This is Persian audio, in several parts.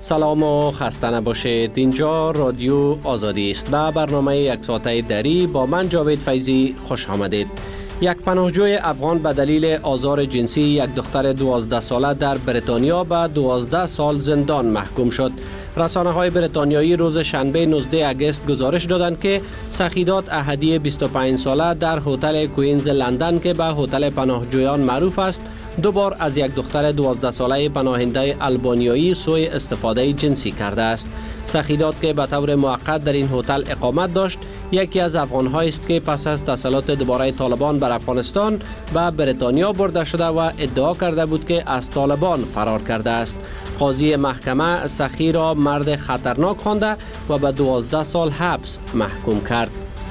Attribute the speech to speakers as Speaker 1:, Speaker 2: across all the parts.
Speaker 1: سلام و خسته نباشید. اینجا رادیو آزادی است و برنامه یک ساعته دری با من جاوید فیضی خوش آمدید. یک پناهجوی افغان به دلیل آزار جنسی یک دختر 12 ساله در بریتانیا به 12 سال زندان محکوم شد. رسانه‌های بریتانیایی روز شنبه 19 اگست گزارش دادند که سخیدات احدی 25 ساله در هتل کوئینز لندن که به هتل پناهجویان معروف است، دوبار از یک دختر 12 ساله پناهنده آلبانیایی سوء استفاده جنسی کرده است. سخیدات که به طور موقت در این هتل اقامت داشت، یکی از افغان‌هایی است که پس از تسلط دوباره طالبان بر افغانستان به بریتانیا برده شده و ادعا کرده بود که از طالبان فرار کرده است. قاضی محکمه سخی را مرد خطرناک خوانده و به 12 سال حبس محکوم کرد.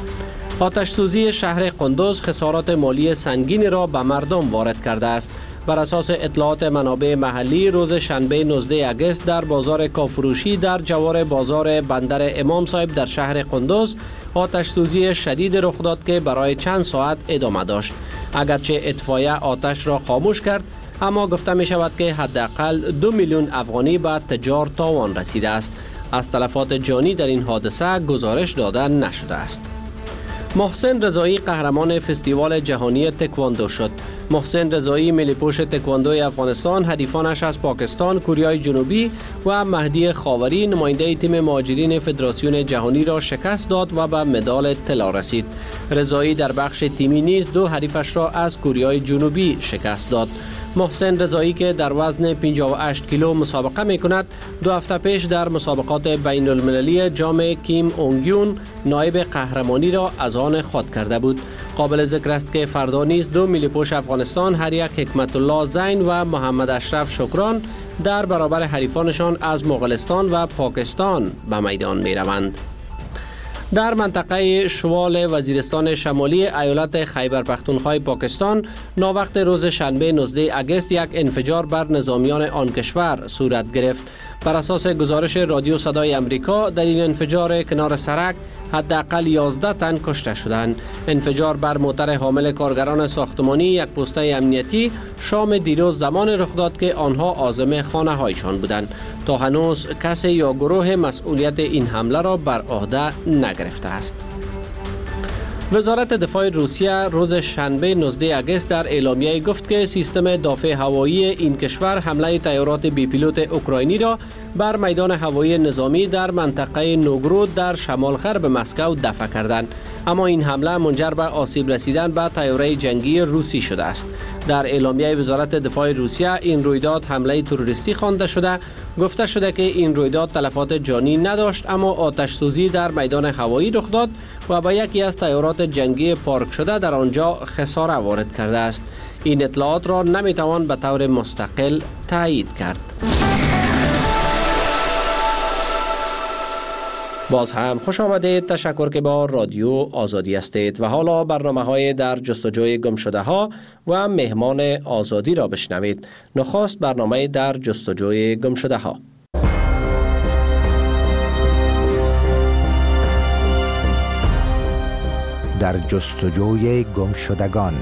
Speaker 1: آتش سوزی شهر قندوز خسارات مالی سنگین را به مردم وارد کرده است. بر اساس اطلاعات منابع محلی روز شنبه 19 اگست در بازار کافروشی در جوار بازار بندر امام صاحب در شهر قندوز آتش سوزی شدید رخ داد که برای چند ساعت ادامه داشت. اگرچه اطفایه آتش را خاموش کرد، اما گفته می شود که حداقل 2 میلیون افغانی به تجار تاوان رسیده است. از تلفات جانی در این حادثه گزارش داده نشده است. محسن رضایی قهرمان فستیوال جهانی تکواندو شد. محسن رضایی ملی‌پوش تکواندوی افغانستان حریفانش از پاکستان، کره جنوبی و مهدی خاوری نماینده تیم مهاجرین فدراسیون جهانی را شکست داد و به مدال طلا رسید. رضایی در بخش تیمی نیز دو حریفش را از کره جنوبی شکست داد. محسن رضایی که در وزن 58 کیلو مسابقه می کند، 2 هفته پیش در مسابقات بین المللی جام کیم اونگیون نایب قهرمانی را از آن خود کرده بود. قابل ذکر است که فردا نیز 2 ملی‌پوش افغانستان هر یک حکمت الله زین و محمد اشرف شکران در برابر حریفانشان از مغولستان و پاکستان به میدان می روند. در منطقه شوال وزیرستان شمالی ایالت خیبر پختونخوا پاکستان ناوقت روز شنبه 19 اگست یک انفجار بر نظامیان آن کشور صورت گرفت. بر اساس گزارش رادیو صدای امریکا در این انفجار کنار سرک حداقل 11 تن کشته شدند. انفجار بر موتر حامل کارگران ساختمانی یک پوسته امنیتی شام دیروز زمان رخ داد که آنها عازم خانه هایشان بودند. تا هنوز کسی یا گروه مسئولیت این حمله را بر عهده نگرفته است. وزارت دفاع روسیه روز شنبه 19 اگست در اعلامیه گفت که سیستم دفاع هوایی این کشور حمله طیارات بی پیلوت اوکراینی را بر میدان هوایی نظامی در منطقه نوگرود در شمال غرب مسکو دفع کردند، اما این حمله منجر به آسیب رسیدن به طیاره جنگی روسی شده است. در اعلامیه وزارت دفاع روسیه این رویداد حمله تروریستی خوانده شده. گفته شده که این رویداد تلفات جانی نداشت، اما آتش سوزی در میدان هوایی رخ داد و به یکی از طیارات جنگی پارک شده در آنجا خساره وارد کرده است. این اطلاعات را نمیتوان به طور مستقل تایید کرد. باز هم خوش آمدید. تشکر که با رادیو آزادی هستید و حالا برنامه‌های در جستجوی گمشده ها و مهمان آزادی را بشنوید. نخست برنامه در جستجوی گمشده ها.
Speaker 2: در جستجوی گمشدگان.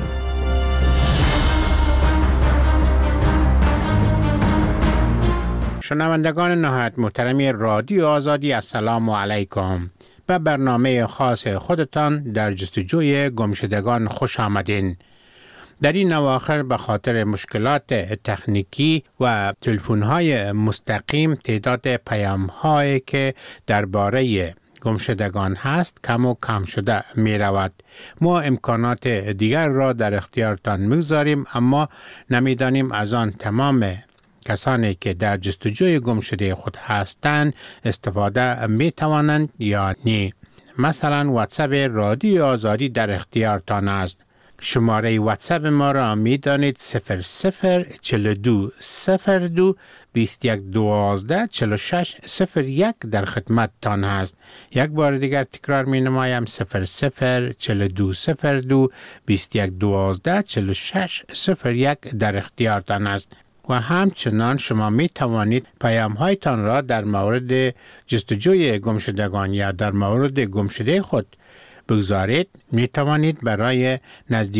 Speaker 3: شنوندگان نهایت محترمی رادیو آزادی، السلام علیکم. به برنامه خاص خودتان در جستجوی گمشدگان خوش آمدین. در این اواخر به خاطر مشکلات تکنیکی و تلفن‌های مستقیم تعداد پیام‌هایی که درباره گمشدگان هست کم و کم شده می رود. ما امکانات دیگر را در اختیارتان می‌گذاریم، اما نمی‌دانیم از آن تمام کسانی که در جستجوی گمشده خود هستند استفاده می توانند یا نه. مثلا واتساپ رادیو آزادی در اختیارتان است. شماره واتساپ ما را می دانید 0042 02 21 12 46 01 در خدمت تان است. یک بار دیگر تکرار می نمایم 0042 02 21 12 46 01 در اختیارتان است. و همچنان شما می توانید پیام هایتان را در مورد جستجوی گمشدگان یا در مورد گمشده خود بگذارید. می توانید برای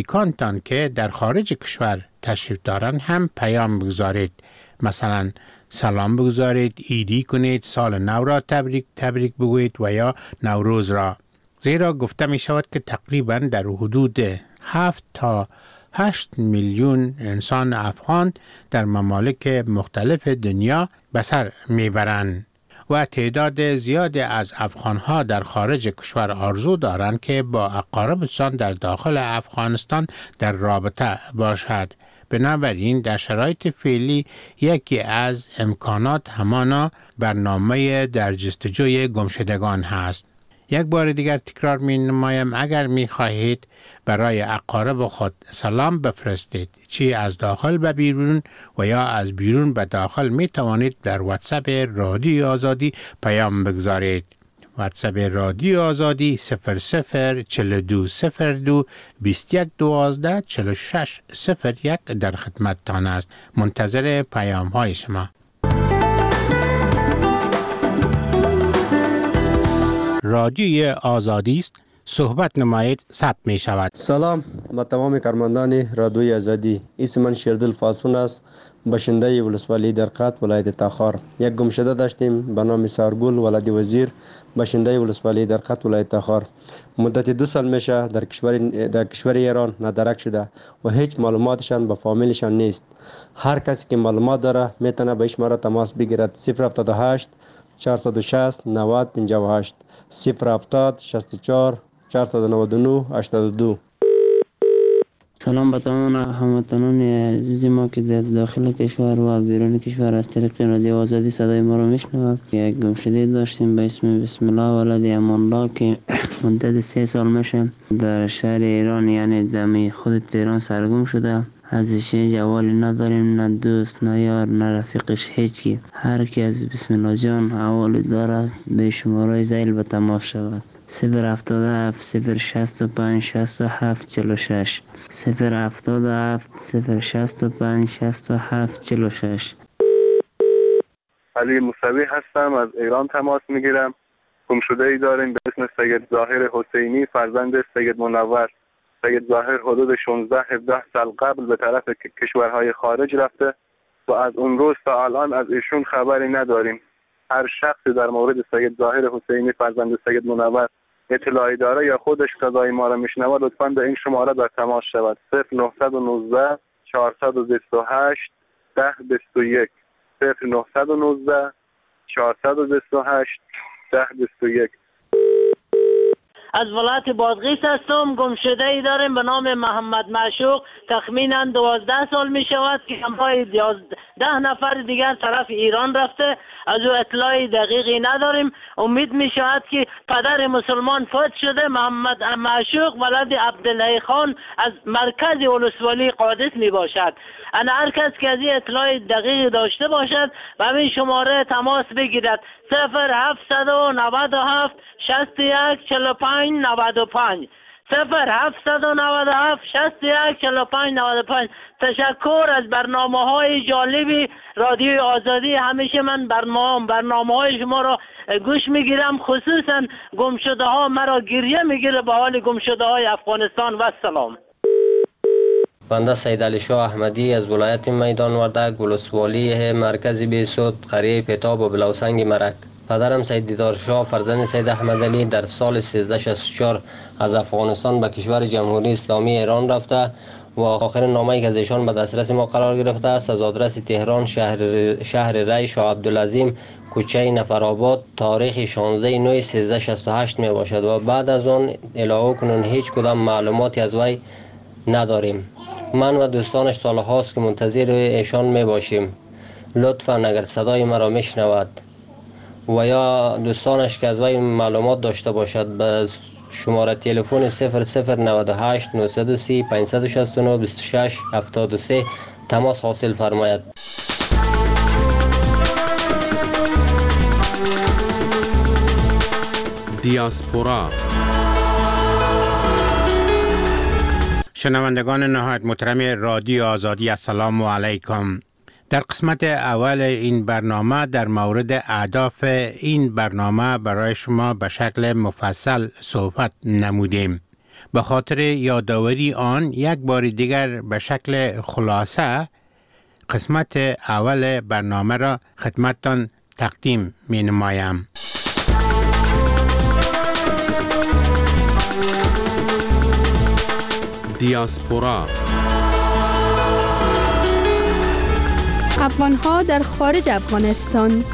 Speaker 3: نزدیکانتان که در خارج کشور تشریف دارند هم پیام بگذارید. مثلا سلام بگذارید، عیدی کنید، سال نو را تبریک بگویید و یا نوروز را. زیرا گفته می شود که تقریباً در حدود 7 تا 8 میلیون انسان افغان در ممالک مختلف دنیا به سر میبرند و تعداد زیادی از افغانها در خارج کشور آرزو دارند که با اقاربشان در داخل افغانستان در رابطه باشد. بنابراین در شرایط فعلی یکی از امکانات همانا برنامه در جستجوی گمشدگان هست. یک بار دیگر تکرار می نمایم، اگر می خواهید برای اقارب خود سلام بفرستید، چی از داخل به بیرون و یا از بیرون به داخل، می توانید در واتساپ رادیو آزادی پیام بگذارید. واتساپ رادیو آزادی 004202 2112 4601 در خدمتتان است. منتظر پیام های شما. رادیوی آزادی است، صحبت نمایید، ثبت می شود.
Speaker 4: سلام با تمام کارمندان رادیوی آزادی. اسم من شیردل فاسون است، باشنده ولسوالی درقات ولایت تاخار. یک گمشده داشتیم به نام سارگل ولادی وزیر، باشنده ولسوالی درقات ولایت تاخار. مدت 2 سال میشه در کشور ایران ندرک شده و هیچ معلوماتشان به فامیلشان نیست. هر کسی که معلومات داره میتونه به شماره تماس بگیرد. 078 460 90 58 070 64 499 82.
Speaker 5: سلام به تمام هموطنان عزیز ما که در داخل کشور و بیرون کشور از طریق رادیو آزادی صدای ما رو میشنوند. یک گمشده داشتیم به اسم بسم الله ولد امان الله که مدت 3 سال میشه در شهر ایران، یعنی دمی خود تهران سرگم شده. ازش جوالی نداریم، نه دوست نه یار نه رفیقش، هیچی. هر کی از بسم الله جان حوالی داره به شماره زیل به تماس شود. 077 065 67 46 077 065 67 46.
Speaker 6: علی موسوی هستم، از ایران تماس میگیرم. گمشده ای داریم به اسم سید ظاهر حسینی، فرزند سید منور. سید ظاهر حدود 16-17 سال قبل به طرف کشورهای خارج رفته و از اون روز تا الان از ایشون خبری نداریم. هر شخصی در مورد سید ظاهر حسینی فرزند سید منور اطلاعی داره یا خودش صدای ما را میشنوه، لطفاً به این شماره در تماس شود. 0919 428 1021 0919 428 1021.
Speaker 7: از ولایت بادغیس هستم. گمشده ای داریم به نام محمد معشوق، تخمینا 12 سال می شود که همراه 11 نفر دیگر طرف ایران رفته. از او اطلاعی دقیقی نداریم. امید می شود که پدر مسلمان فوت شده. محمد معشوق ولد عبدالله خان از مرکز ولسوالی قادس می باشد. انا هر کس که از این اطلاع دقیقی داشته باشد و همین شماره تماس بگیرد. 0797 61 45 95 0797 61 45 95. تشکر از برنامه‌های جالبی رادیوی آزادی. همیشه من برنامه‌های شما را گوش میگیرم، خصوصا گمشده ها مرا گریه میگیره به حال گمشده های افغانستان. و سلام.
Speaker 8: بنده سید علی شاه احمدی از ولایت میدان وردک، ولسوالی مرکزی بیسود، قریه پتاب و بلوسنگ مرک. پدرم سید دیدار شاه فرزند سید احمد علی در سال 1364 از افغانستان به کشور جمهوری اسلامی ایران رفته و آخرین نامه‌ای که از ایشان به دسترس ما قرار گرفته است از آدرس تهران شهر ری شاه عبدالعظیم کوچه نفرآباد تاریخ 16/9/1368 می باشد و بعد از آن الی کنون هیچ کدام معلوماتی از وی نداریم. من و دوستانش سالهاست که منتظر ایشان می باشیم. لطفاً اگر صدای مرا میشنود و یا دوستانش که از وی معلومات داشته باشد به شماره تلفن 0098 930 569 26 73 تماس حاصل فرماید.
Speaker 3: دیاسپورا. شنوندگان نهایت محترم رادیو آزادی، السلام علیکم. در قسمت اول این برنامه در مورد اهداف این برنامه برای شما به شکل مفصل صحبت نمودیم. به خاطر یادآوری آن یک بار دیگر به شکل خلاصه قسمت اول برنامه را خدمتتان تقدیم می نمایم.
Speaker 9: دیاسپورا.
Speaker 10: افغان‌ها در خارج افغانستان.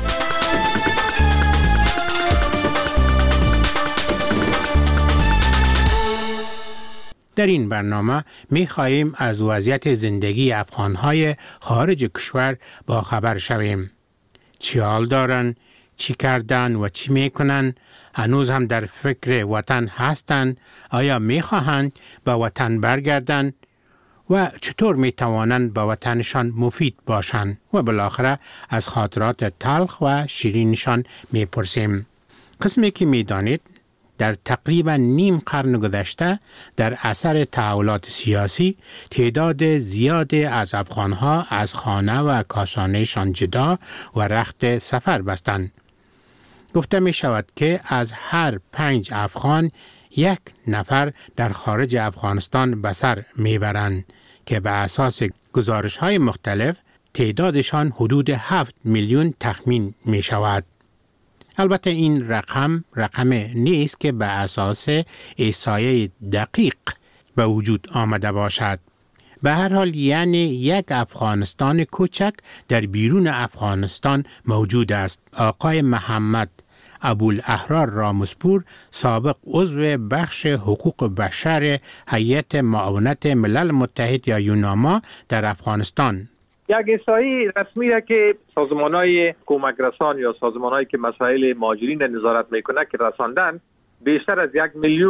Speaker 3: در این برنامه می خواهیم از وضعیت زندگی افغان‌های خارج کشور با خبر شویم. چی حال دارن، چی کردن و چی می کنن؟ هنوز هم در فکر وطن هستند؟ آیا می خواهند به وطن برگردند؟ و چطور می توانند به وطنشان مفید باشند؟ و بالاخره از خاطرات تلخ و شیرینشان می پرسیم. قسمی که می دانید در تقریبا نیم قرن گذشته در اثر تحولات سیاسی تعداد زیادی از افغانها از خانه و کاشانهشان جدا و رخت سفر بستند. گفته می شود که از هر 5 افغان 1 نفر در خارج افغانستان به سر می برند که به اساس گزارش‌های مختلف تعدادشان حدود 7 میلیون تخمین می شود. البته این رقم نیست که به اساس احصایه دقیق به وجود آمده باشد. به هر حال یعنی یک افغانستان کوچک در بیرون افغانستان موجود است. آقای محمد ابوالاحرار رامسپور، سابق عضو بخش حقوق بشر هیئت معاونت ملل متحد یا یوناما در افغانستان،
Speaker 11: یک احصایی رسمی است که سازمان‌های کمک رسان یا سازمان‌هایی که مسائل مهاجرین نظارت میکنه که رساندن بیشتر از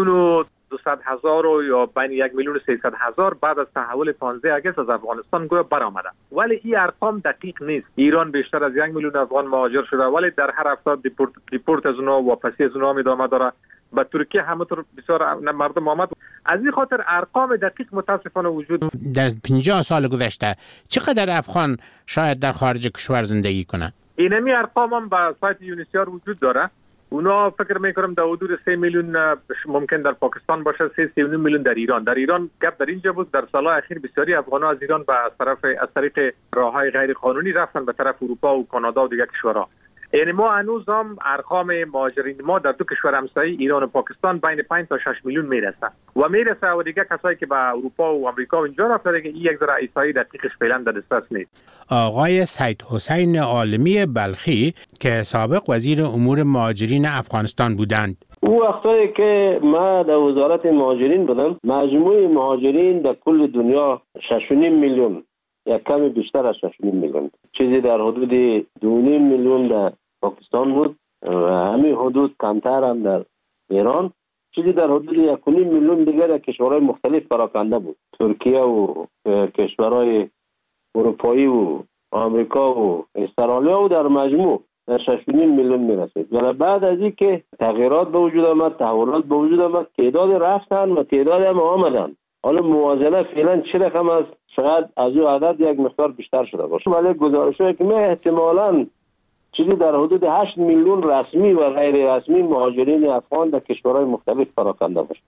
Speaker 11: 1,200,000 یا بین 1,300,000 بعد از تحول 15 آگوست از افغانستان گویا برآمده. ولی این ارقام دقیق نیست. ایران بیشتر از 1 میلیون افغان مهاجر شده ولی در هر هفته دیپورت از اونها واپسی از اونها ادامه داره. به ترکیه همونطور بسیار مردم آمد. از این خاطر ارقام دقیق متاسفانه وجود
Speaker 3: در 50 سال گذشته چقدر افغان شاید در خارج کشور زندگی کنه؟
Speaker 11: اینمی ارقام هم به سایت یونیسیار وجود داره. اونا فکر میکنم در حدود 3 میلیون ممکن در پاکستان باشه، 3.9 میلیون در ایران. در ایران گپ در اینجا بود در سالهای اخیر بسیاری افغان‌ها از ایران از طریق راههای غیر قانونی رفتن به طرف اروپا و کانادا و دیگر کشورها. یعنی ما هنوز هم ارقام مهاجرین ما در 2 کشور همسایه ایران و پاکستان بین 5 تا 6 میلیون میرسه و دیگه کسایی که به اروپا و آمریکا و اینجا رفتن که این یک ذره احصایی دقیقش فعلا در دسترس نیست.
Speaker 3: آقای سید حسین عالمی بلخی که سابق وزیر امور مهاجرین افغانستان بودند،
Speaker 12: او وقتی که ما در وزارت مهاجرین بودم مجموع مهاجرین در کل دنیا 6.5 میلیون یا کمی بیشتر از 6 میلیون، چیزی در حدود 2.5 میلیون در پاکستان بود و همین حدود کمتر هم در ایران، چیزی در حدود 1.5 میلیون دیگر در کشورهای مختلف پراکنده بود، ترکیه و کشورهای اروپایی و آمریکا و استرالیا و در مجموع در 6.5 میلیون میرسید. و بعد از این که تغییرات به وجود آمد، تحولات به وجود آمد، تعداد رفتن و تعداد هم آمدن. حالا موازنه فعلا چه رقم است؟ شاید از او عدد یک مقدار بیشتر شده باشه، ولی گزارش‌هایی که احتمالاً چیزی در حدود 8 میلیون رسمی و غیر رسمی مهاجرین افغان در کشورهای مختلف پراکنده باشه.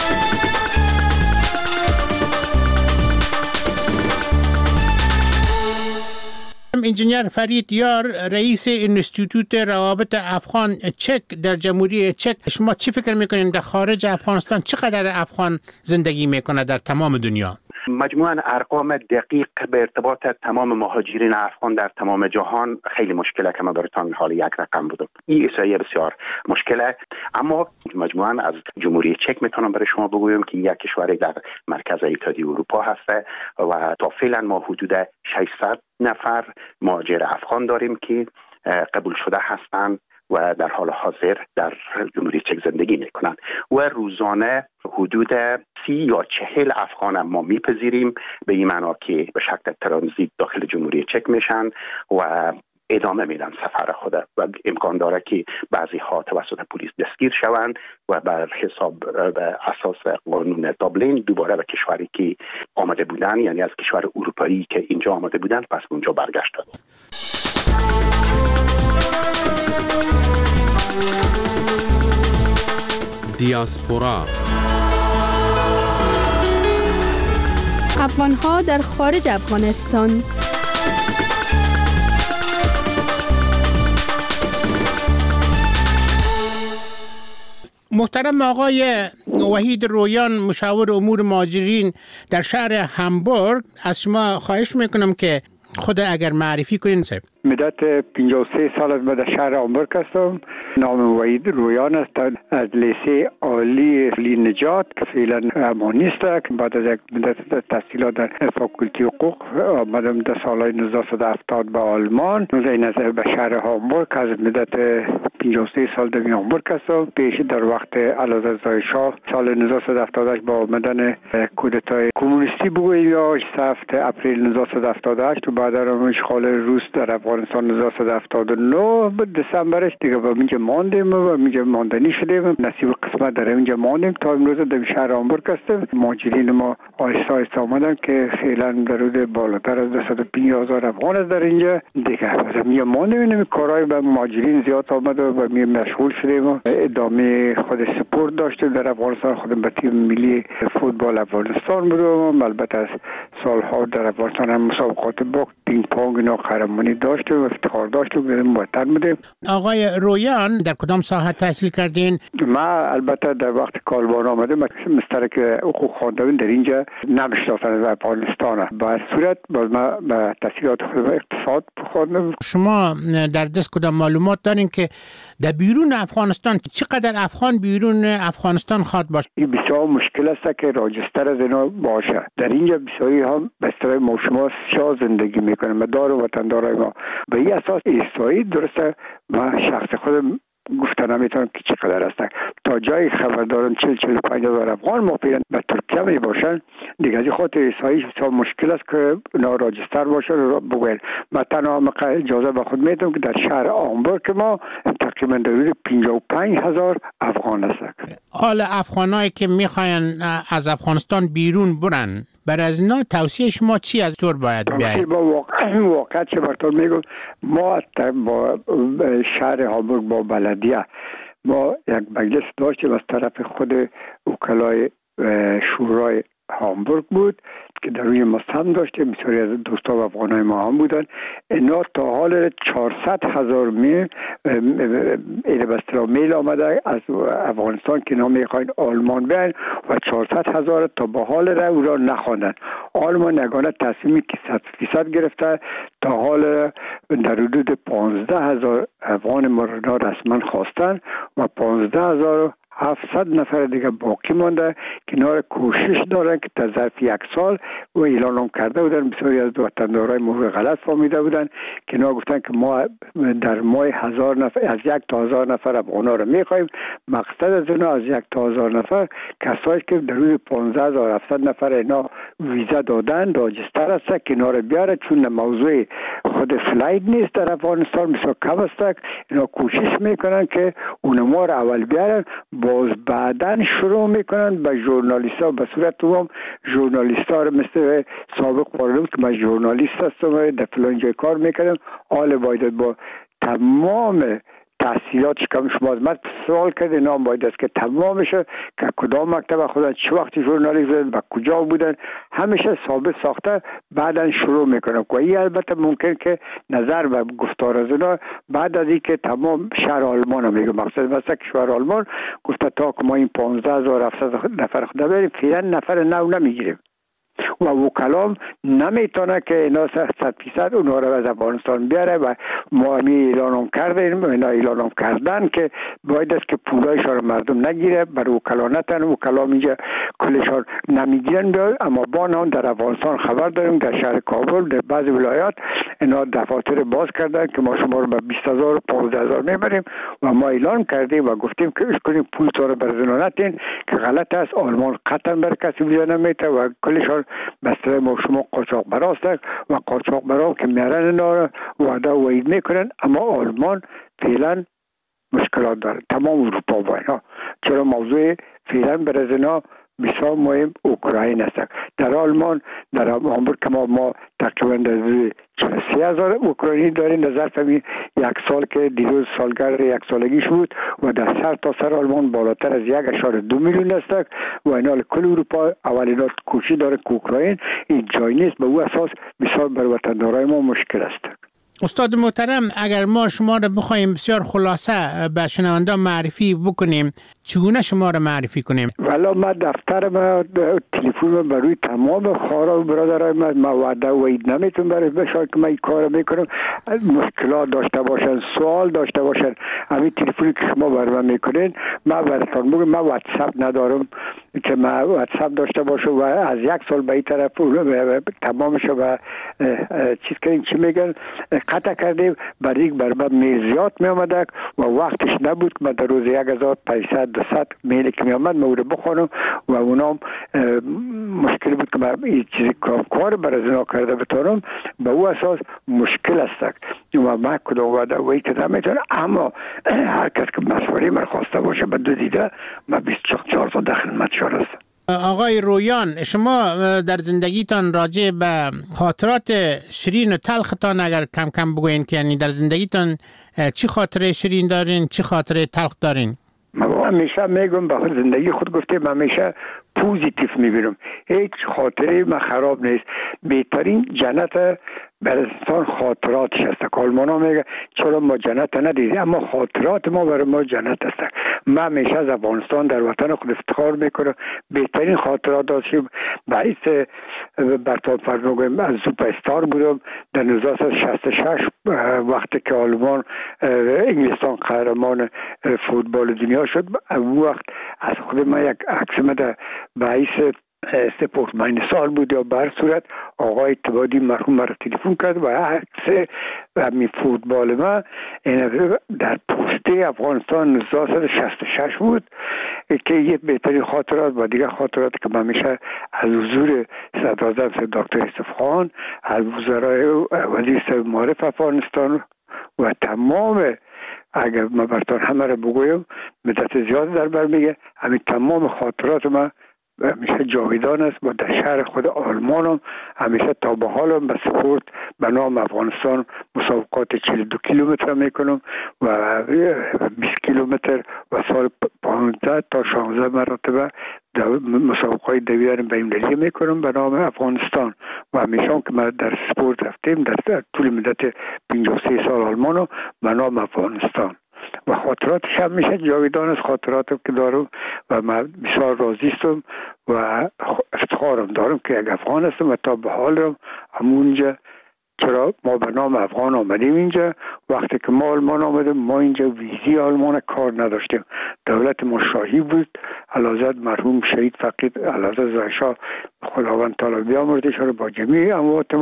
Speaker 3: انجینیر فرید یار، رئیس انستیتوت روابط افغان چک در جمهوری چک، شما چی فکر میکنین در خارج افغانستان چقدر افغان زندگی میکنه در تمام دنیا؟
Speaker 13: مجموعاً ارقام دقیق به ارتباط تمام مهاجرین افغان در تمام جهان خیلی مشکله که من براتون حال یک رقم بودم. این احصایه بسیار مشکله، اما مجموعاً از جمهوری چک میتونم برای شما بگویم که یک کشوری در مرکز اتحادیه اروپا هست و تا فعلا ما حدود 600 نفر مهاجر افغان داریم که قبول شده هستند و در حال حاضر در جمهوری چک زندگی میکنند و روزانه حدود 30 یا 40 افغان ما میپذیریم، به این معنا که به شکل ترانزیت داخل جمهوری چک میشن و ادامه میدن سفر خود و امکان داره که بعضی ها توسط پلیس دستگیر شوند و بر حساب به اساس قانون دابلین دوباره به کشوری که آمده بودن، یعنی از کشور اروپایی که اینجا آمده بودن پس اونجا برگشتند.
Speaker 9: دیاسپورا.
Speaker 10: افغان‌ها در خارج افغانستان.
Speaker 3: محترم آقای وحید رویان، مشاور امور مهاجرین در شهر هامبورگ، از شما خواهش میکنم که خود اگر معرفی کنین.
Speaker 14: مدت 53 سال از در شهر هامبورگ هستم. نام وحید رویان است. از لیسه عالی نجات که فعلا اما نیست. بعد از یک مدت تحصیلات در فاکولتی حقوق آمدم در سالهای 1970 به آلمان. این به شهر هامبورگ از مدت 53 سال در هامبورگ هستم. پیش در وقت اعلیحضرت رضا شاه سال 1978 با آمدن کودتای کمونیستی بگوییم یا 7 اپریل 1978 و بعد از اشغال روس در افغانستان 1979 دسامبرش دیگه با اینجا ماندیم و اینجا ماندنی شدیم. نصیب قسمت در اینجا ماندیم تا امروز در شهر هامبورگ هستیم. مهاجرین ما آهسته آهسته آمدن که فعلا در حدود بالاتر از 250,000 افغان است در اینجا دیگه. اینجا ماندیم. این کارهای به مهاجرین زیاد آمد و می مشغول شدیم و ادامه خود سپورت داشتیم در افغانستان. خودم به تیم ملی فوتبال افغانستان بودم. البته از سالها در افغانستان هم مسابقات باخت پینگ پونگ اینا قهرمانی داشتیم و افتخار داشتیم. وطن بودیم.
Speaker 3: آقای رویان در کدام ساحه تحصیل کردین؟
Speaker 14: ما البته در وقت کالبان آمدم مسترک حقوق خواندم در اینجا نمیشناختن در افغانستان. به صورت باز ما به تحصیلات اقتصاد خواندم.
Speaker 3: شما در دست کدام معلومات دارین که در بیرون افغانستان چقدر افغان بیرون افغانستان خواد باشه؟
Speaker 14: این بسیار مشکل است که راجستر از اینا باشه. در اینجا بسیاری هم به اصطلاح ما شما سیاه زندگی میکنن. مدار و وطندارای ما به این اساس ایستایی درسته. و شخص خودم گفتن نمیتونم که چقدر هستن. تا جای خبر دارم 40-45,000 افغان ما پیرن به ترکیه می باشن دیگه. از خاطر ایسایی بسیار مشکل است که اونا راجستر باشه رو بگوین. من تنها اجازه به خود میدم که در شهر هامبورگ ما تقریبا در حدود 55,000 افغان هست.
Speaker 3: حال افغانایی که میخواین از افغانستان بیرون برن، برای از اینا توصیه شما چی از طور باید بیاید؟
Speaker 14: با واقعا چه برطور میگم، ما با شهر هامبورگ با بلدیه ما یک مجلس داشتیم از طرف خود وکلای شورای هامبورگ بود که در روی مستم داشتیم. بسیاری از دوستا و افغانای ما هم بودن. اینا تا حال 400,000 میل آمده از افغانستان که نام میخواین آلمان بیاین و 400,000 تا به حال او را نخواندن. آلمان یگانه تصمیمی که 100% گرفته تا حال در حدود 15,000 افغان ما را رسما خواستن و 15,700 نفر دیگه باقی مانده که اینا کوشش دارن که تا ظرف 1 سال و اعلان هم کرده بودن. بسیاری از وطندارای ما غلط فهمیده بودن که اینا گفتن که ما در ماه 1000 نفر از 1 تا 1000 نفر افغانا رو میخوایم. مقصد از اینا از 1 تا 1000 نفر کسایی که در حدود 15,700 نفر اینا ویزا دادن راجستر هست که اینا رو بیاره، چون موضوع خود فلایت نیست در افغانستان بسیار کم است. اینا کوشش میکنن که اونما رو اول بیارن، باز بعدن شروع میکنن به ژورنالیست‌ها به صورت عموم ژورنالیست‌ها رو مثل سابق قرارم که من ژورنالیست هستم در فلان جای کار میکنم، حال باید با تمام تحصیلاتش که شما از من سوال کرده نام باید است که تمام بشه که کدام مکتب خودن چه وقتی ژورنالیست بودن و کجا بودن همیشه ثابت ساخته بعدن شروع میکنن. و این البته ممکن که نظر و گفتار از اینا بعد از اینکه تمام شهر آلمان رو میگه، مقصد مثلا که شهر آلمان گفته تا که ما این 15,700 نفر خود بریم فعلا نفر نو نمیگیریم و وکلام نمیتونه که اینا 100% اونها رو از افغانستان بیاره و ما اعلان کردیم اینا اعلان کردن که باید است که پولایشان رو مردم نگیره بر وکلا نتن. وکلام اینجا کلشان نمیگیرن. اما با نام در افغانستان خبر داریم در شهر کابل در بعضی ولایات اینا دفاتر باز کردن که ما شما رو به 20,000 و 15,000 میبریم و ما اعلان کردیم و گفتیم که کنیم پول تو رو بر نتین که غلط است. آلمان قطعا بر کسی ویزا نمیده و کلشان مثلا ما شما قاچاق براست و قاچاق برا که میارن اینا رو وعده و وعید میکنن. اما آلمان فعلا مشکلات داره، تمام اروپا با اینا. چرا موضوع فعلا برای اینا بسیار مهم اوکراین است. در آلمان در هامبورگ که ما تقریبا 43,000 اوکراینی داریم در ظرف 1 سال که دیروز سالگرد 1 سالگیش بود و در سر تا سر آلمان بالاتر از 1.2 میلیون است و اینا کل اروپا اولینا کوشش داره که اوکراین این جای نیست. به او اساس بسیار بر وطندارای ما مشکل است.
Speaker 3: استاد محترم، اگر ما شما رو بخوایم بسیار خلاصه به شنونده معرفی بکنیم چگونه شما را معرفی کنیم؟
Speaker 14: والا ما دفتر ما تلفن برای تمام خواهران و برادرای ما وعده و اید نمیتونم برای بشار که من این کار میکنم. مشکلات داشته باشن، سوال داشته باشن، همین تلفنی که شما برای من میکنین ما براتون میگم. من واتساپ ندارم که ما واتساپ داشته باشم و از یک سال به این طرف تمامش و چیز کردیم چی میگن قطع کردیم. برای من میزیات می آمده و وقتش نبود که من در روز 1500-200 میلی که می آمد من رو بخونم و اونام مشکل بود که من این چیزی کار برای زنا کرده بتانم. به او اساس مشکل است و من کدام وعده و ای که نمیتونم. اما هر کس که مشوره من خواسته باشه به دو دیده من 24 تا در خدمت شما هستم.
Speaker 3: آقای رویان، شما در زندگیتان راجع به خاطرات شیرین و تلختان اگر کم کم بگوین که یعنی در زندگیتان چی خاطره شیرین دارین، چی خاطره تلخ دارین؟
Speaker 14: من همیشه میگم به زندگی خود گفتم همیشه پوزیتیو میبینم. هیچ خاطره من خراب نیست. بهترین جنت برای انسان خاطراتش است. آلمانا میگه چرا ما جنت ندیدیم، اما خاطرات ما برای ما جنت است. من همیشه از افغانستان در وطن خود افتخار میکنم. بهترین خاطرات داشتیم. باعث برطور فرموگم از سوپر استار بودم در 1966 وقتی که آلمان انگلستان قهرمان فوتبال دنیا شد. اون وقت از خود من یک عکس مده باعث سپورتمن سال بود یا بر صورت آقای اتبادی مرحوم مرا تلفن کرد و عکس همین فوتبال ما در پوسته افغانستان 1966 بود که یه بهترین خاطرات و دیگه خاطرات که من میشه از حضور صدراعظم دکتر یوسف خان، از وزرای وزیر صاحب معارف افغانستان و تمام اگر من براتون همه را بگویم مدت زیاد در بر میگه همین تمام خاطرات من همیشه جاویدان است. و در شهر خود آلمانم همیشه تا به حالم به سپورت به نام افغانستان مسابقات 42 کیلومتر میکنم و 20 کیلومتر و سال 15 تا 16 مرتبه مسابقات دویدن بین‌المللی میکنم به نام افغانستان. و همیشه که ما در سپورت رفتیم در طول مدت 53 سال آلمانو به نام افغانستان و خاطراتش هم میشه جاویدان از خاطراتم که دارم و من بسیار راضی هستم و افتخارم دارم که یک افغان هستم و تا به حالم همونجا. چرا ما به نام افغان آمدیم اینجا؟ وقتی که ما آلمان آمدیم ما اینجا ویزی آلمان کار نداشتیم. دولت ما شاهی بود. علازد مرحوم شهید فقید علازد زایشاه خداوند تعالی بیامرزش رو با جمیع اموات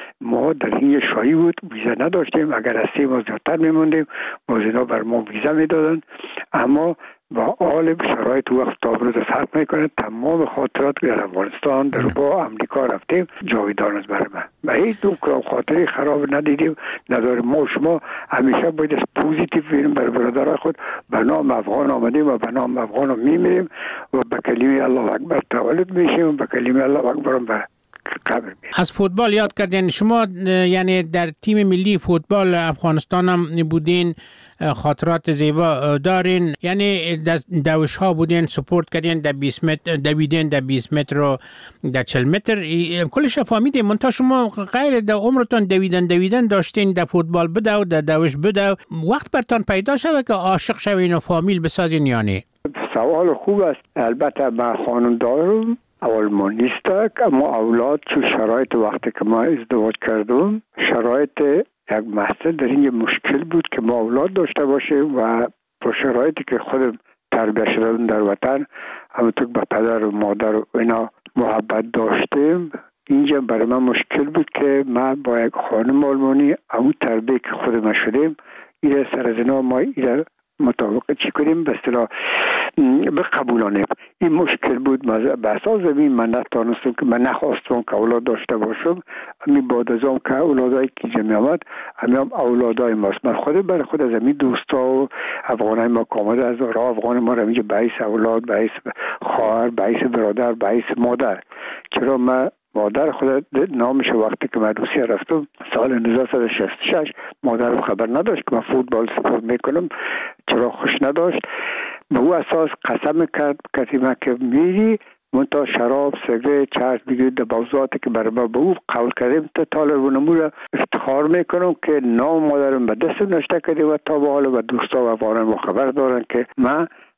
Speaker 14: ما در این شاهی بود. ویزا نداشتیم. اگر از 3 ماه زیادتر میموندیم باز اینا بر ما ویزا میدادن. اما با حال شرایط وقت تا امروز فرق میکنه. تمام خاطرات که در افغانستان در با امریکا رفتیم جاویدان است برای من و هیچ دو خاطری خراب ندیدیم نداریم. ما شما همیشه باید از پوزیتیو بینیم برای برادرای خود. به نام افغان آمدیم و به نام افغان میمیریم و به کلمه الله اکبر تولد میشیم و به کلمه الله اکبر به قبر میشیم.
Speaker 3: از فوتبال یاد کردین شما، یعنی در تیم ملی فوتبال افغانستان هم بودین، خاطرات زیبا دارین، یعنی دوش ها بودین، سپورت کردین در 20 متر، دویدین در 20 متر و در 40 متر، کلش فهمیدین. منتها شما غیر در عمرتون دویدن داشتین در فوتبال بده و در دوش بده، وقت برتان پیدا شده که عاشق شوین و فامیل بسازین یعنی؟
Speaker 14: سوال خوب است. البته من خانم دارم آلمان نیست، اما اولاد چون شرایط وقتی که ما ازدواج کردم شرایط یک مسئله در این مشکل بود که ما اولاد داشته باشیم و با شرایطی که خودم تربیت شدم در وطن همونطور به پدر و مادر و اینا محبت داشتیم. اینجا برای من مشکل بود که من با یک خانم آلمانی همون تربیت که خودم شدیم این سر از اینا ما این مطابق چی کنیم به اصطلاح بقبولانیم. این مشکل بود. به اساس زمین من نتانستم که من نخواستم که اولاد داشته باشم. همین بعد از اون که اولادایی که جمعی آمد همین هم اولادای ماست. من خود برای خود از همین دوستا و افغانای ما که آمده از راه افغان ما رو همینجا باعث اولاد، باعث خواهر، باعث برادر، باعث مادر. چرا من مادر خود نامش وقتی که من روسیه رفتم سال 1966 مادرم خبر نداشت که من فوتبال سپورت میکنم. چرا خوش نداشت. به او اساس قسم کرد کسی من که میری منتها شراب، سیگار، چرس بگیرید در موضوعاتی که برای ما به او قول کردیم تا طالب و نمور افتخار میکنم که نام مادرم به دست نشته کردیم و تا به حال و دوستا و افغانان ما خبر دارن که من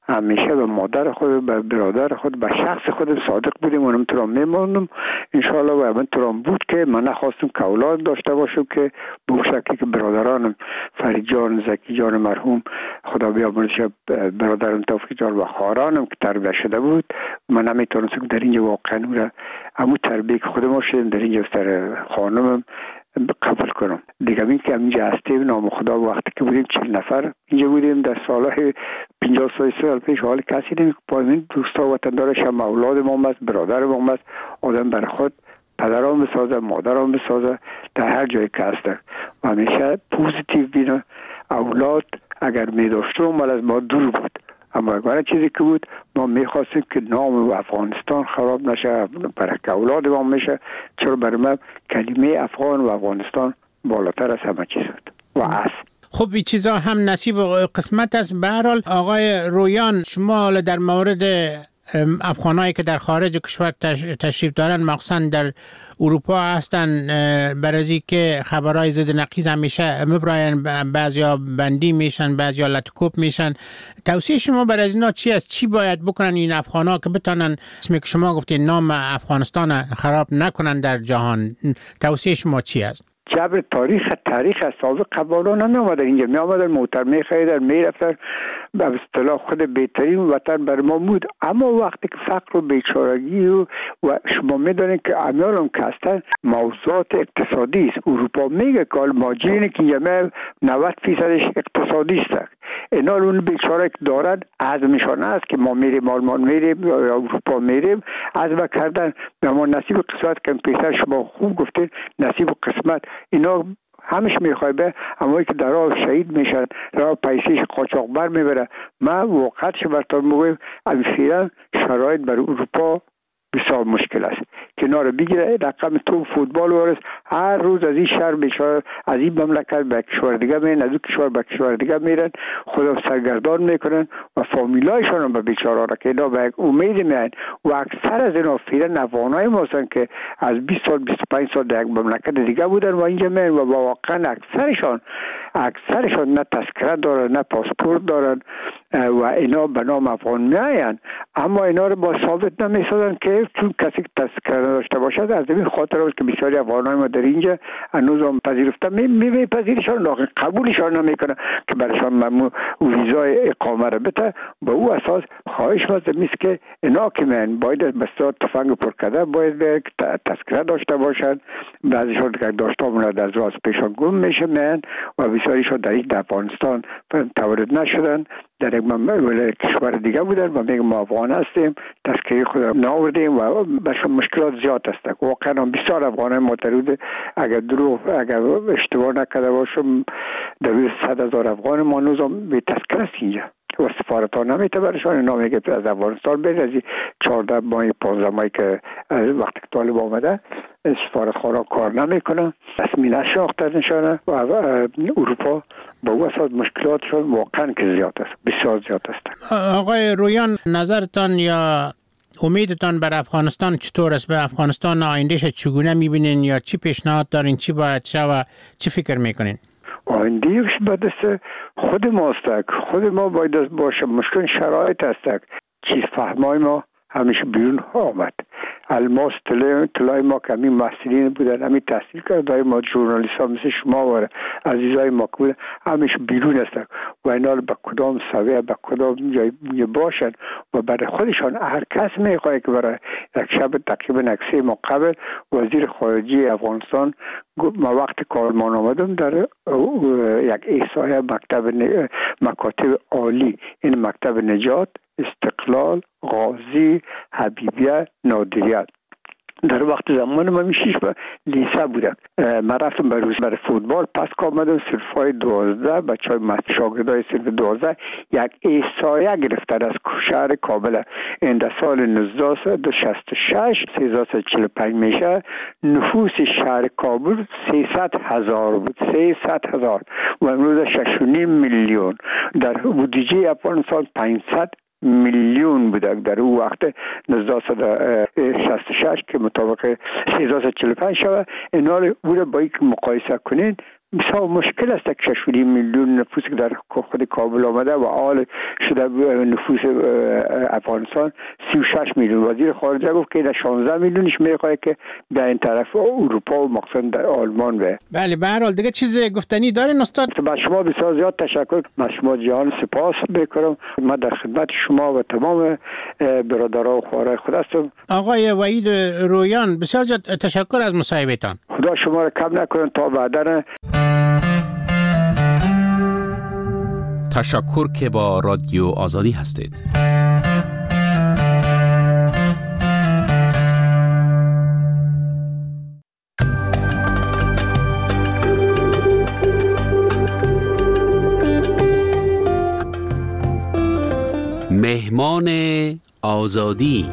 Speaker 14: همیشه به مادر خود، به برادر خود، به شخص خود صادق بودیم. اونم تو را میمونم انشالله. و من تو را بود که من نخواستم که اولاد داشته باشم که به شکلی که برادرانم فرید جان، زکی جان مرحوم خدا بیامرزش، برادرم توفیق جان و خواهرانم که تربیت شده بود، من نمیتونستم در اینجا واقعا همون تربیه که خودم شدم در اینجا سر خانمم قبول کنم. دیگه این که اینجا هستیم نام خدا وقتی که بودیم 40 نفر اینجا بودیم در سالهای 50 سال پیش، حال کسی نمی که پایین دوستا وطندارش هم اولاد ما است، برادر ما است. آدم برای خود پدران بسازه، مادران بسازه در هر جایی که هسته و همیشه پوزیتیو بینه. اولاد اگر می داشتم مال از ما دور بود، اما اگر چیزی که بود ما میخواستیم که نام افغانستان خراب نشه، برای که اولاد ما میشه. چرا برای من کلمه افغان و افغانستان بالاتر از همه چیز بود و است.
Speaker 3: خب این چیزا هم نصیب و قسمت است. به هر حال آقای رویان، شما در مورد افغانایی که در خارج کشور تشریف دارن، مخصوصا در اروپا هستن، برای که خبرهای ضد نقیض همیشه مبراین، بعضیا بندی میشن، بعضیا لطکوب میشن، توصیه شما برای اینا چی است؟ چی باید بکنن این افغانا که بتونن اسمی که شما گفتید نام افغانستان خراب نکنن در جهان؟ توصیه شما چی است؟
Speaker 14: جبر تاریخ از سابق قبالا نمی آمدن اینجا، می آمدن موتر می خریدن، می رفتن، به اصطلاح خود بهترین وطن بر ما بود. اما وقتی که فقر و بیچارگی و شما می دانید که امیالم که هستن موضوعات اقتصادی است. اروپا میگه که ماجرینه که اینجا 90% اقتصادی است. اینا اون بیچاره که دارن عزمشان است که ما میریم آلمان میریم یا اروپا میریم، عزم کردن ما نصیب قسمت که پیسر شما خوب گفتید نصیب قسمت اینا همش میخوای به اما که در راه شهید میشن، راه پیسیش قاچاقبر میبره. من واقعا براتون میگم اصلا شرایط بر اروپا بسیار مشکل است. کنار بگیره رقم تو فوتبال ورس هر روز از این شهر بیچاره از این مملکت به کشور دیگه میرن، از این کشور به کشور دیگه میرن، خدا سرگردان میکنن و فامیلایشون هم به بیچاره را که اینا به امید میان. و اکثر از اینا فیرن افغانای ما هستن که از 20 سال 25 سال در یک مملکت دیگه بودن و اینجا میان و واقعا اکثرشان نه تذکره دارن نه پاسپورت دارن و اینا به نام افغان میاین، اما اینا رو با ثابت نمیسازن که چون کسی تذکره داشته باشد. از این خاطر است که بسیاری افغانای ما در اینجا هنوز هم پذیرفته میپذیرشان، لکن قبولشان نمیکنه که برایشان ممنوع ویزای اقامه رو بده. به او اساس خواهش مازم است که اینا که من باید بسیار تفنگ پر کرده باید تذکره داشته باشد. بعضیشان که داشته مونده در راز پیشان گم میشه من و بسیاریشان در این افغانستان تولد نشدن، در یک کشور دیگه بودن و میگم ما افغان هستیم، تذکره خود ناوردیم و برشون مشکلات زیاد هست. واقعا بسیار افغانای معترض، اگر اشتباه نکرده باشم در 100,000 افغان ما هنوز به تذکره است اینجا و سفارت ها نمیته برشان. اینا میگه از افغانستان بید از 14 ماه 15 ماهی که وقتی که طالب آمده سفارت خارا کار نمیکنه، رسمی نشناخته نشانه و اروپا با او اساس مشکلاتشون واقعا که زیاد است، بسیار زیاد است.
Speaker 3: آقای رویان، نظرتان یا امیدتان بر افغانستان چطور است؟ به افغانستان آیندهش چگونه میبینین یا چی پیشنهاد دارین؟ چی باید شود؟ چی فکر میکنین؟
Speaker 14: آیندهش باید خود ماست، خود ما باید باشه. مشکل شرایط است، چیز فهمای ما همیشه بیرون آمد. الماس طلای ما که همین محصلین بودن، همین تحصیل کرده ما ژورنالیست ها مثل شما و عزیزای ما که بودن همیشه بیرون هستن و اینا به کدام سویه به کدام جای باشن و برای خودشان هر کس میخواه که برای یک شب تقریبا 3 ماه قبل وزیر خارجه افغانستان ما وقت کارمان آمدم در یک احصایه مکاتب عالی، این مکتب نجات، استقلال، غازی، حبیبیه، نادریت در وقت زمان من میشیش به لیسه بودم. من رفتم برای فوتبال، پس که آمدم صرفای 12 بچه های شاگردای صرف 12 یک احصایه گرفتن از شهر کابل. این در سال 1966 345 میشه، نفوس شهر کابل 300,000 بود، 300,000 و امروز 6.5 میلیون. در بودجه افغانستان 500 میلیون بوده در اون وقت 1966 که مطابق 345 شود. اینا رو بوده با یک مقایسه کنین بسیار مشکل است که 6.5 میلیون نفوس که در خود کابل آمده و حال شده نفوس افغانستان 36 میلیون. وزیر خارجه گفت که 16 میلیونش میخواد که در این طرف اروپا و مخصوصا در آلمان به.
Speaker 3: بله به هر حال دیگه چیز گفتنی دارین استاد؟
Speaker 14: با شما بسیار زیاد تشکر. من شما جهان سپاس میکنم. من در خدمت شما و تمام برادران و خوارای خود هستم.
Speaker 3: آقای وحید رویان بسیار زیاد تشکر از مصاحبهتان.
Speaker 14: خدا شما را کم نکنه تا بعدا.
Speaker 9: تشکر که با رادیو آزادی هستید. مهمان آزادی.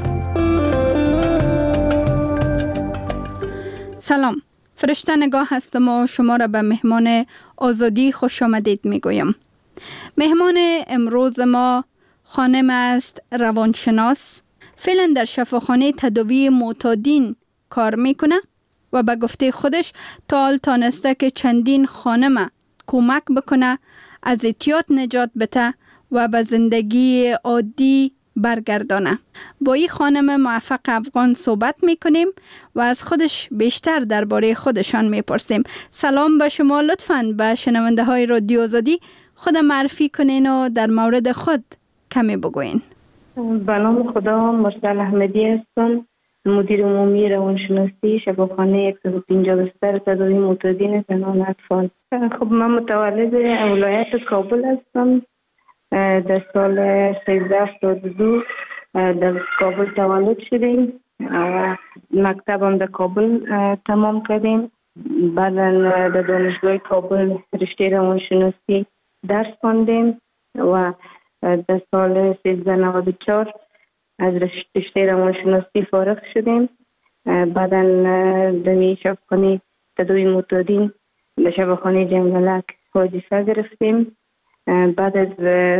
Speaker 10: سلام، فرشته نگاه هستم و شما را به مهمان آزادی خوش آمدید میگویم. مهمان امروز ما خانم است روانشناس، فعلا در شفاخانه تداوی معتادین کار میکنه و به گفته خودش تا حال تانسته که چندین خانم کمک بکنه از اعتیاد نجات بده و به زندگی عادی برگردانه. با این خانم موفق افغان صحبت میکنیم و از خودش بیشتر درباره خودشان میپرسیم. سلام به شما، لطفاً به شنونده های رادیو آزادی خود معرفی کنین و در مورد خود کمی بگوین.
Speaker 15: به نام خدا، مرسل احمدی هستم، مدیر عمومی روانشناسی شفاخانه 150 بستر تداوی معتادین زنان اطفال. خب من متولد ولایت کابل هستم. در سال 1372 در کابل تولد شدیم و مکتبم در کابل تمام کردیم. بعدا در دانشگاه کابل رشته روانشناسی درس خواندیم و در سال 1394 از رشته روانشناسی فارغ شدیم. بعدا در شفاخانه تداوی معتادین در شفاخانه جنگلک وظیفه گرفتیم. بعد از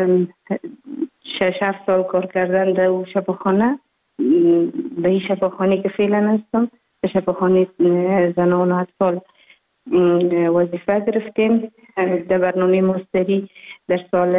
Speaker 15: 6-7 سال کار کردن در شفاخانه، به این شفاخانه که فعلا هستم در شفاخانه زنان و اطفال وظیفه گرفتیم. در برنامه ماستری در سال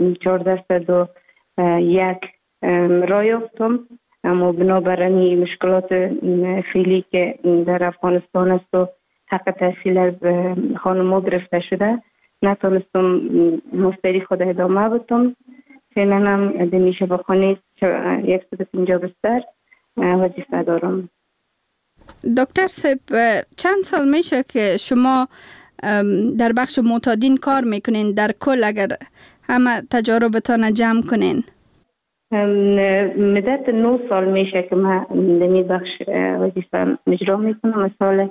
Speaker 15: 1401 راه یافتم، اما بنابراین مشکلات فعلی که در افغانستان است و حق تحصیل از خانم‌ها گرفته شده نتونستم ماستری خود ادامه بدم. فعلا هم در شفاخانه 150 بستر وظیفه دارم.
Speaker 10: دکتر صاحب، چند سال میشه که شما در بخش معتادین کار میکنین؟ در کل اگر همه تجاربتان جمع کنین.
Speaker 15: مدت 9 سال میشه که من در این بخش وظیفه اجرا میکنم. سال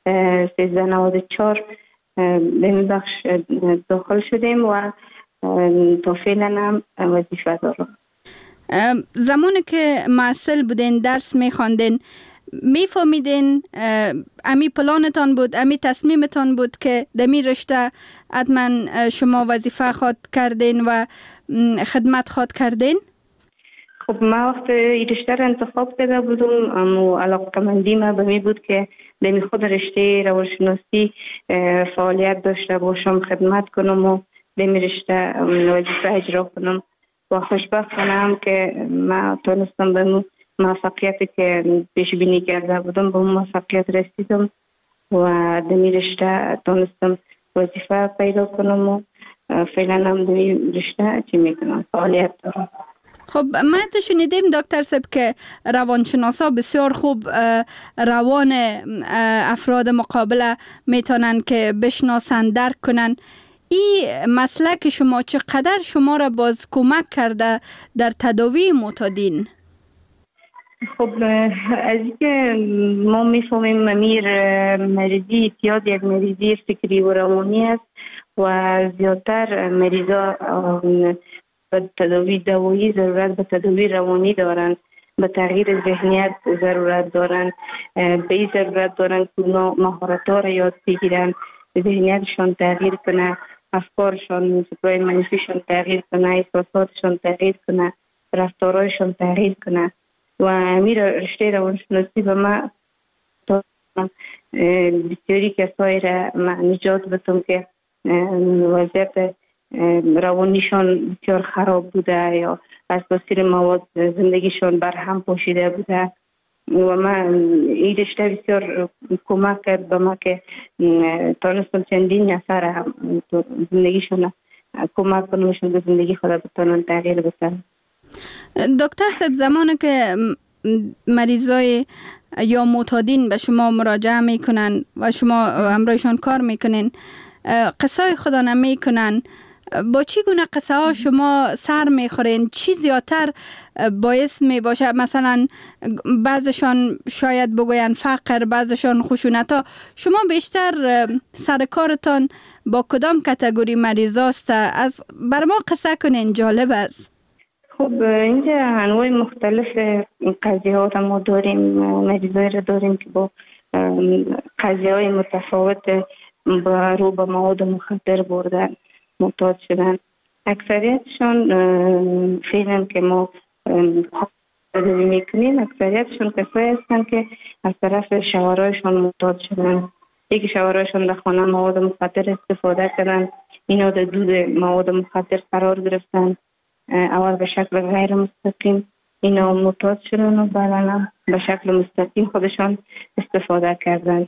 Speaker 15: 1394 در این بخش داخل شدیم و تا فعلا هم وظیفه دارم.
Speaker 10: زمانی که معسل بودین، درس میخواندین، میفهمیدین امی پلانتان بود، امی تصمیمتان بود که دمی رشته حتما شما وظیفه خواد کردین و خدمت خواد کردین؟
Speaker 15: خب من وقت این رشته را انتخاب کرده بودم، اما علاقه‌مندی من به می بود که دمی خود رشته روانشناسی فعالیت داشته باشم، خدمت کنم و دمی رشته وظیفه اجرا کنم و خوشبختانم که من تونستم به موفقیتی که پیش بینی کرده بودم به موفقیت رسیدم و دمی رشته تونستم وظیفه پیدا کنم و فعلا هم دمی رشته چی میکنم، فعالیت دارم.
Speaker 10: خب ما تو شنیدیم دکتر صاحب که روانشناسا بسیار خوب روان افراد مقابله میتونن که بشناسن، درک کنن. این مسلک شما چقدر شما را باز کمک کرده در تداوی معتادین؟
Speaker 15: خب از اینکه ما میفهمیم مریضی اعتیاد یک مریضی فکری و روانی است و زیادتر مریضا به تداوی دوایی ضرورت به تداوی روانی دارند، به تغییر ذهنیت ضرورت دارند، به این ضرورت دارند که اونا مهارت‌ها را یاد بگیرن، ذهنیتشان تغییر کنه، افکارشان فکرای منفیشان تغییر کنه، احساساتشان تغییر کنه، رفتارهایشان تغییر کنه و امیر رشته روانشناسی به من بسیاری کسایی را نجات بدم که وضعیت روانیشان بسیار خراب بوده یا از تاثیر مواد زندگیشان بر هم پاشیده بوده و من این رشته بسیار کمک کرد به ما که تانستم چندین نفر هم زندگیشون کمک کنمشون به زندگی خود بتانن تغییر بسن.
Speaker 10: دکتر صاحب، زمانی که مریضای یا معتادین به شما مراجعه میکنن و شما همراهشان کار میکنین، قصه خدا نمیکنن، با چی گونه قصه ها شما سر میخورین؟ چی زیادتر باعث می باشه؟ مثلا بعضشان شاید بگوین فقر، بعضشان خشونت ها. شما بیشتر سر کارتان با کدام کاتگوری مریضاست؟ از بر ما قصه کنین، جالب است.
Speaker 15: خب اینجا انواع مختلف قضیه ها ما داریم، مریضایی را داریم که با قضیه های متفاوت رو به مواد مخدر بردن معتاد شدن. اکثریتشان فعلا که ما تداوی میکنیم اکثریتشان کسایی هستند که از طرف شوهرایشان معتاد شدن. یکی شوهرایشان در خانه مواد مخدر استفاده کردن، اینا در دود مواد مخدر قرار گرفتن، اول به شکل غیر مستقیم اینا معتاد شدن و بعدا به شکل مستقیم خودشان استفاده کردن.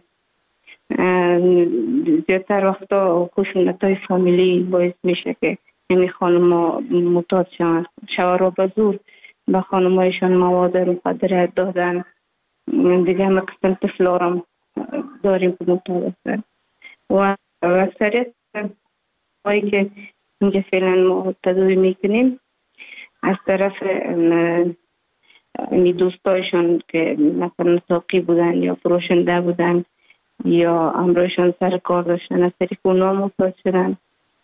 Speaker 15: زیادتر وقتا خشونت‌های فامیلی باعث میشه که این خانم‌ها معتاد شدن. شوهرها به زور به خانم‌هایشان مواد مخدر دادن. دیگه هم قسم طفلارم داریم که معتاد هستن و اکثریت هایی که اینجا فعلا ما تداوی میکنیم از طرف دوستایشان که مثلا ساقی بودن یا فروشنده بودن یا همراهشان سر کار داشتن، از طریق اونا معتاد شدن.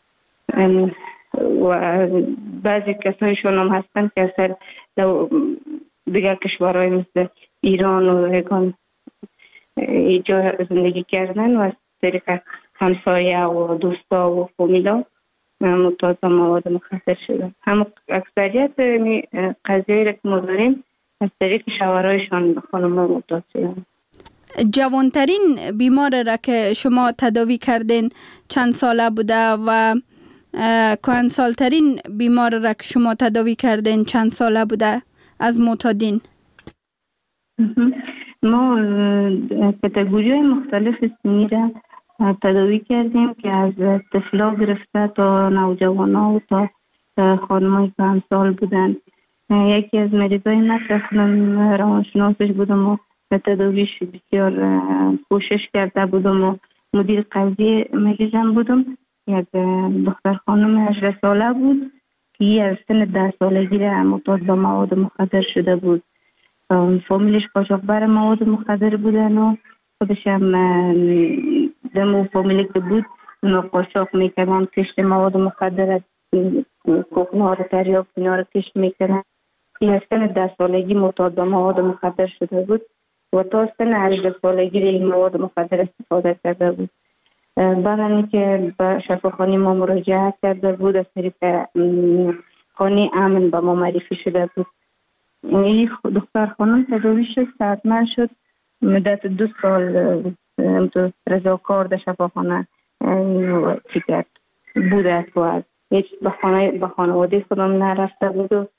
Speaker 15: و بعضی کسایشون هم هستن که اصلا دیگر کشورهای مثل ایران و هگان اینجا زندگی کردن و از طریق همسایه و دوستا و فامیلا معتاد مواد مخدر شدن. هم اکثریت قضیه را که ما داریم از طریق شوهرایشان به خانم‌ها معتاد شدن.
Speaker 10: جوانترین بیمار را که شما تداوی کردین چند ساله بوده و کهنسالترین بیمار را که شما تداوی کردین چند ساله بوده از معتادین؟
Speaker 15: ما کاتگوری های مختلف سنی را تداوی کردیم که از طفلا گرفته تا نوجوانا و تا خانم‌های کهنسال بودن. یکی از مریضای من رفتم روانشناسش بودم و تداویش بسیار کوشش کرده بودم و مدیر قضیه مریضم بودم. یک دختر خانم 18 ساله بود که از سن 10 سالگی را معتاد به مواد مخدر شده بود. فامیلش قاچاقبر مواد مخدر بودن و خودش هم دمو فامیلی که بود اونا قاچاق میکردن، کشت مواد مخدر کوکنها رو تریاک اینا رو کشت میکردن. این از سن 10 سالگی معتاد به مواد مخدر شده بود و تا سن 18 سالگی این مواد مخدر استفاده کرده بود. بعد که به شفاخانه ما مراجعه کرده بود از طریق خانه امن به ما معرفی شده بود. این دختر خانم تداوی شد، صحتمند شد، مدت 2 سال رضاکار در شفاخانه چیکار بوده و هیچ به خانواده خودم نرفته بود و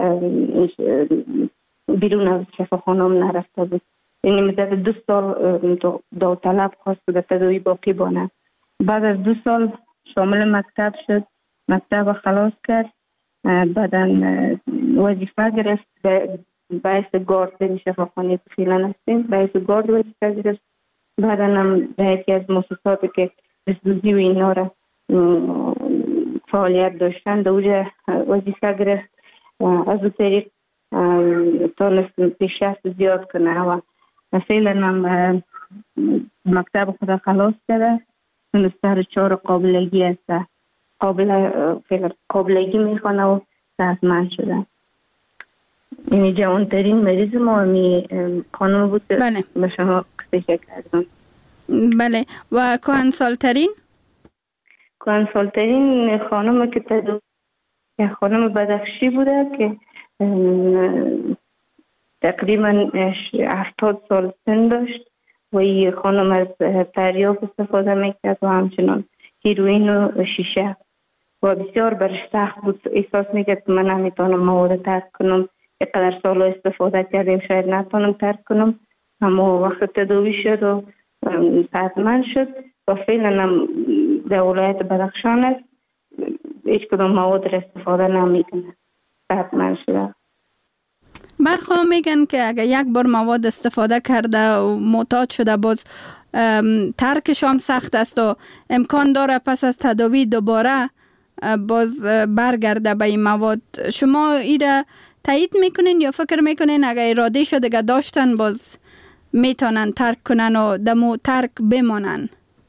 Speaker 15: بیرون از شفاخانه هم نرفته بود. یعنی مدت 2 سال داوطلب خواست در تداوی باقی بانه. بعد از 2 سال شامل مکتب شد، مکتب خلاص کرد، بعدا وظیفه گرفت باعث گارد در شفاخانه که فعلا هستیم، باعث گارد وظیفه گرفت. بعدا هم در یکی از مؤسساتی که دزدوزی و اینا را فعالیت داشتن در اونجا وظیفه گرفت. از اون طریق تونست پیشرفت زیاد کنه و فعلا هم مکتب خود خلاص کرده، سر 4 قابلگی هست، قابلگی میخوانه و صحتمند شده. این جوانترین مریض ما می خانم بود که
Speaker 10: بله.
Speaker 15: به شما قصه کردم.
Speaker 10: بله. و کهنسالترین
Speaker 15: خانم که خانم بدخشی بوده که تقریبا 70 سال سن داشت و این خانم از تریاک استفاده میکرد و همچنان هیروئین و شیشه و بسیار برش سخت بود. احساس میکرد که من نمیتونم مواد ترک کنم. اینقدر سال استفاده کردیم شاید نتونم ترک کنم. اما وقت تداوی شد و صحتمند شد و فعلا هم در ولایت بدخشان است، هیچ کدام مواد را استفاده نمیکنه، صحتمند شده.
Speaker 10: برخواه میگن که اگر یک بار مواد استفاده کرده و معتاد شده باز ترکش هم سخت است و امکان داره پس از تداوی دوباره باز برگرده به این مواد. شما ایره تایید میکنین یا فکر میکنین اگر اراده شده دیگه داشتن باز میتونن ترک کنن و دمو ترک بمانن؟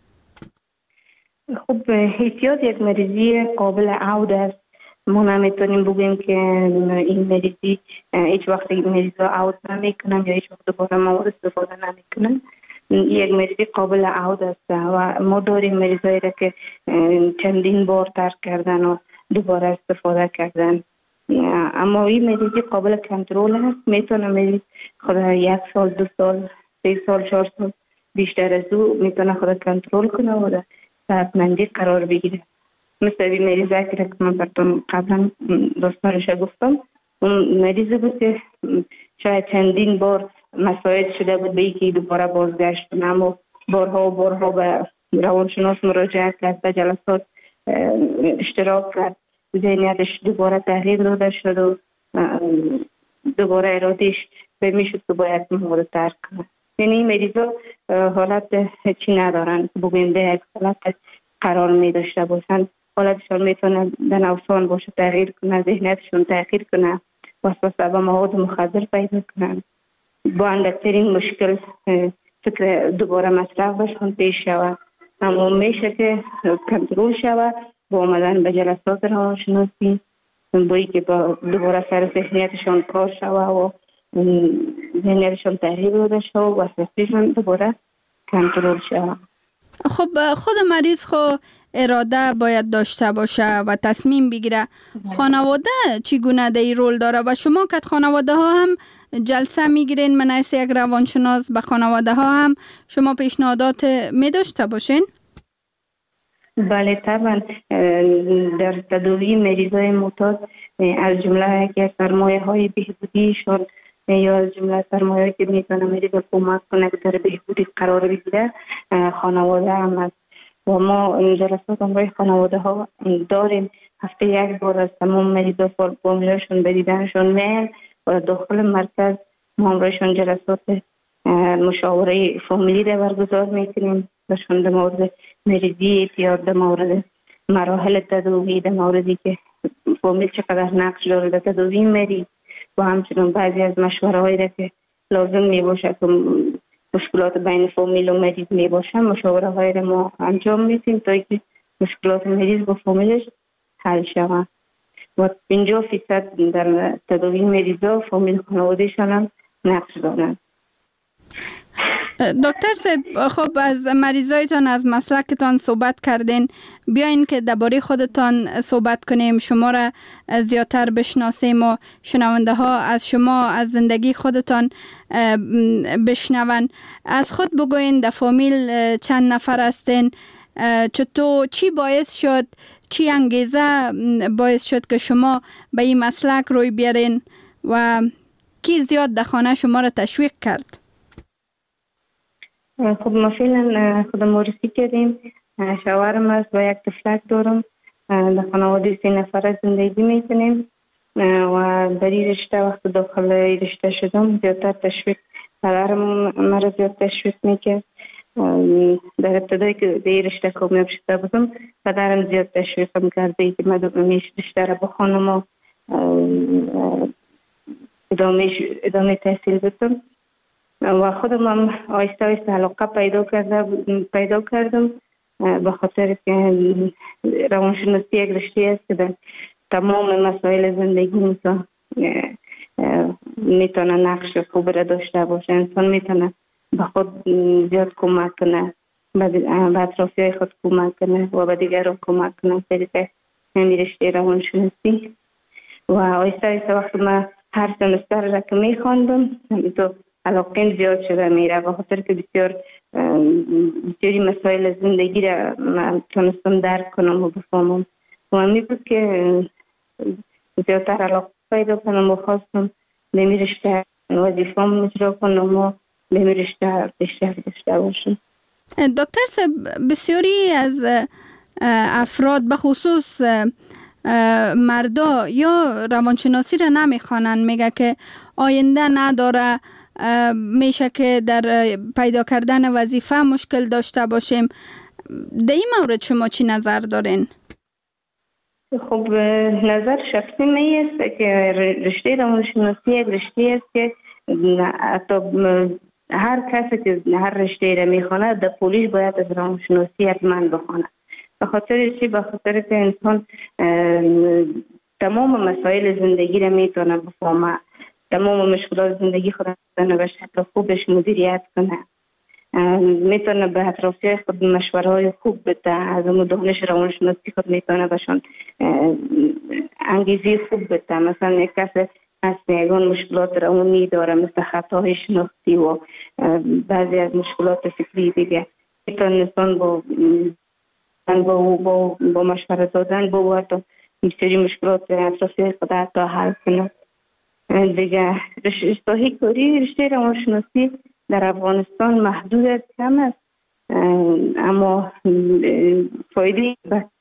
Speaker 15: خب احتیاط یک مریضی قابل عود است. ما نمیتونیم بگوییم که این مریضی هیچ وقت این مریض را عود نمیکنن یا هیچ وقت دوباره مواد استفاده نمیکنن. یک مریضی قابل عود است و ما داریم مریضایی را که چندین بار ترک کردن و دوباره استفاده کردن. اما این مریضی قابل کنترل است. میتونه مریض خود 1 سال 2 سال 3 سال 4 سال بیشتر از او میتونه خود کنترل کنه و در صحتمندی قرار بگیره. مثل این مریضی که من براتون قبلا داستانش گفتم، اون مریضی بود که شاید چندین بار مساعد شده بود به اینکه دوباره بازگشت کنه، اما بارها به روانشناس مراجعه کرد، به جلسات اشتراک کرد، ذهنیتش دوباره تغییر داده شد و دوباره ارادهش به میشد که باید مواد ترک کنه. یعنی این مریضا حالت چی ندارن که بگویم به یک حالت قرار می داشته باشن. حالتشان میتونه در نوسان باشه، تغییر کنه، ذهنیتشون تغییر کنه، وسوسه به مواد مخدر پیدا کنن. با اندکترین مشکل فکر دوباره مصرف بشون پیش شود. اما میشه که کنترل شود با آمدن به جلسات روانشناسی، بایی که با دوباره سر ذهنیتشان کار شود و ذهنیتشان تغییر داده شود و وسوسه‌شان دوباره کنترل شود.
Speaker 10: خب خود مریض خو اراده باید داشته باشه و تصمیم بگیره. خانواده چگونه در این رول داره و شما که خانواده ها هم جلسه میگیرین من از یک روانشناس به خانواده ها هم شما پیشنهادات می داشته باشین؟
Speaker 15: بله طبعا. در تداوی مریضای معتاد از جمله که سرمایه های بهبودیشان یا از جمله سرمایه که میتونه مریض کمک کنه که در بهبودی قرار بگیره خانواده هم است و ما جلسات همراه خانواده ها داریم. هفته 1 بار از تمام مریضا فامیلاشون به دیدنشون میان و داخل مرکز ما همراهشون جلسات مشاوره فامیلی را برگزار میکنیم بهشون در مورد مریضی اعتیاد، در مورد مراحل تداوی، در موردی که فامیل چقدر نقش داره در تداوی مریض و همچنین بعضی از مشوره هایی را که لازم می باشه که مشکلات بین فامیل و مریض می باشه، مشاوره های را ما انجام میدیم تا اینکه مشکلات مریض با فامیلش حل شود و 50% در تداوی مریضا فامیل خانوادهشان هم نقش دارند.
Speaker 10: دکتر صاحب، خب از مریضایتان از مسلکتان صحبت کردین، بیاین که درباره خودتان صحبت کنیم، شما را زیادتر بشناسیم و شنونده ها از شما از زندگی خودتان بشنون. از خود بگوین در فامیل چند نفر هستین؟ چطور چی باعث شد، چی انگیزه باعث شد که شما به این مسلک روی بیارین و کی زیاد در خانه شما را تشویق کرد؟
Speaker 15: خب ما فعلا خودم معرفی کردیم. شوهرم است و 1 طفلک دارم. در خانواده 3 نفره زندگی میکنیم و در این رشته وقت داخل رشته شدم زیادتر تشویق پدرم مرا زیاد تشویق میکرد. در ابتدایی که در این رشته کامیاب شده بودم پدرم زیاد تشویقم کرده که من رشته را بخوانم و ادامه تحصیل بدم و خودم هم آهسته آهسته علاقه پیدا کردم به خاطر که روانشناسی یک رشته است که در تمام مسائل زندگی میتونه نقش خوب را داشته باشه. انسان میتونه به خود زیاد کمک کنه، به اطرافی های خود کمک کنه و به دیگران کمک کنه. طریق همین رشته روانشناسی و آهسته آهسته وقتی من هر سمستر را که میخواندم تو علاقه زیاد شده میره، به خاطر که بسیاری مسائل زندگی را من تونستم درک کنم و بفهمم و همی بود که زیادتر علاقه پیدا کنم و خواستم به می رشته وظیفه‌ام اجرا کنم و به می رشته پیشرفت داشته باشم.
Speaker 10: دکتر صاحب، بسیاری از افراد به خصوص مردا یا روانشناسی را نمیخوانند، میگه که آینده نداره، میشه که در پیدا کردن وظیفه مشکل داشته باشیم. در این مورد شما چی نظر دارین؟
Speaker 15: خب نظر شخصی می است که رشته روانشناسی یک رشته است که حتی هر کسی که هر رشته را میخواند در پولیش باید از روانشناسی حتما بخواند. به خاطر چی؟ به خاطر که انسان تمام مسائل زندگی را میتونه بفهمه، تمام مشکلات زندگی خود میتونه به شکل خوبش مدیریت کنه، میتونه به اطرافیان خود مشوره‌های خوب بده، از اون دانش روانشناسی خود میتونه بهشون انگیزه خوب بده. مثلا یک کس از یگان مشکلات روانی داره مثل خطاهای شناختی و بعضی از مشکلات فکری دیگه، میتونه انسان با مشوره دادن با بسیاری مشکلات اطرافی خود حتی حل کنه. دیگه رشته کاری رشته روانشناسی در افغانستان محدود است، کم است، اما فایده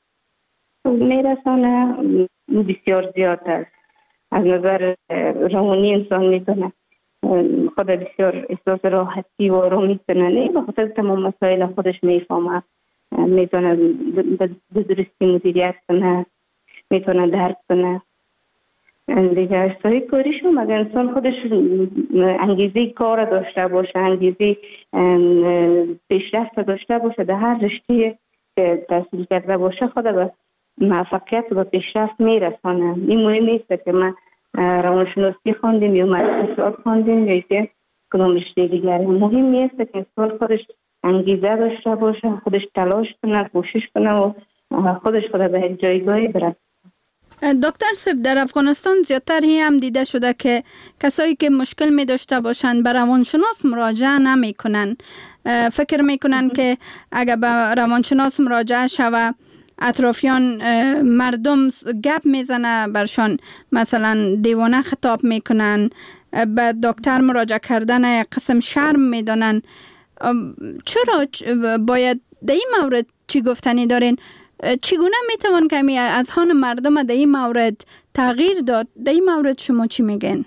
Speaker 15: میرسانه بسیار زیاد است. از نظر روانی انسان میتونه خود بسیار احساس راحتی و آرامی کنه، به خاطر تمام مسائل خودش میفهمه، میتونه به درستی مدیریت کنه، میتونه درک کنه. دیگه رشته کاریشون اگر انسان خودش انگیزه کار داشته باشه، انگیزه پیشرفت داشته باشه، در هر رشته که تحصیل کرده باشه خود به موفقیت و پیشرفت میرسانه. این مهم نیست که من روانشناسی خواندیم یا اقتصاد خواندیم یا که کدام رشته دیگری. مهم نیست که انسان خودش انگیزه داشته باشه، خودش تلاش کنه، کوشش کنه و خودش خود به یک جایگاهی برسه.
Speaker 10: دکتر صاحب، در افغانستان زیادتر هم دیده شده که کسایی که مشکل می داشته باشند به روانشناس مراجعه نمی کنن. فکر می کنن که اگر به روانشناس مراجعه شوه اطرافیان مردم گپ میزنه برشان، مثلا دیوانه خطاب میکنن، به دکتر مراجعه کردن قسم شرم میدانن. چرا باید در این مورد چی گفتنی دارین؟ چگونه میتوان کمی از هان مردم در این مورد تغییر داد؟ در این مورد شما چی میگن؟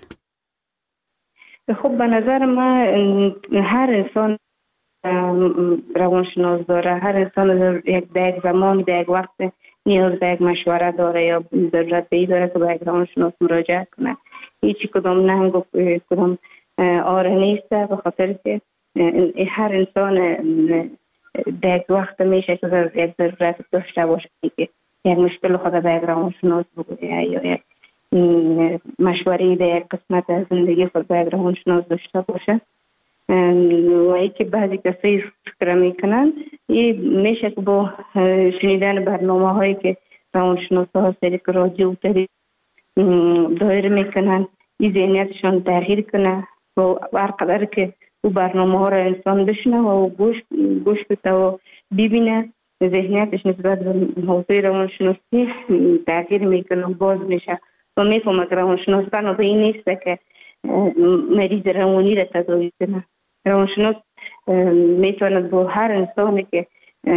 Speaker 15: خب به نظر من هر انسان روانشناس داره، هر انسان در یک زمان در یک وقت نیاز به یک مشوره داره یا ضرورت به این داره که به یک روانشناس مراجعه کنه. هیچی کدام ننگ و کدام آره نیست، به خاطر که هر انسان در یک وقت میشه که یک ضرورت داشته باشه که یک مشکل خود به یک روانشناس بگویه یا یک مشوره در یک قسمت از زندگی خود به یک روانشناس داشته باشه. و ای که بعضی کسی فکر میکنن میشه که با شنیدن برنامه هایی که روانشناس ها سریع رادیو و تلویزیون دایر میکنن این ذهنیتشان تغییر کنه و هر قدر که او برنامه ها را انسان بشنه و گوش بده و ببینه، ذهنیتش نسبت به حوزه روانشناسی تغییر میکنه و باز میشه و میفهمه که روانشناس تنها به این نیست که مریض روانی را تداوی کنه. روانشناس میتواند با هر انسانی که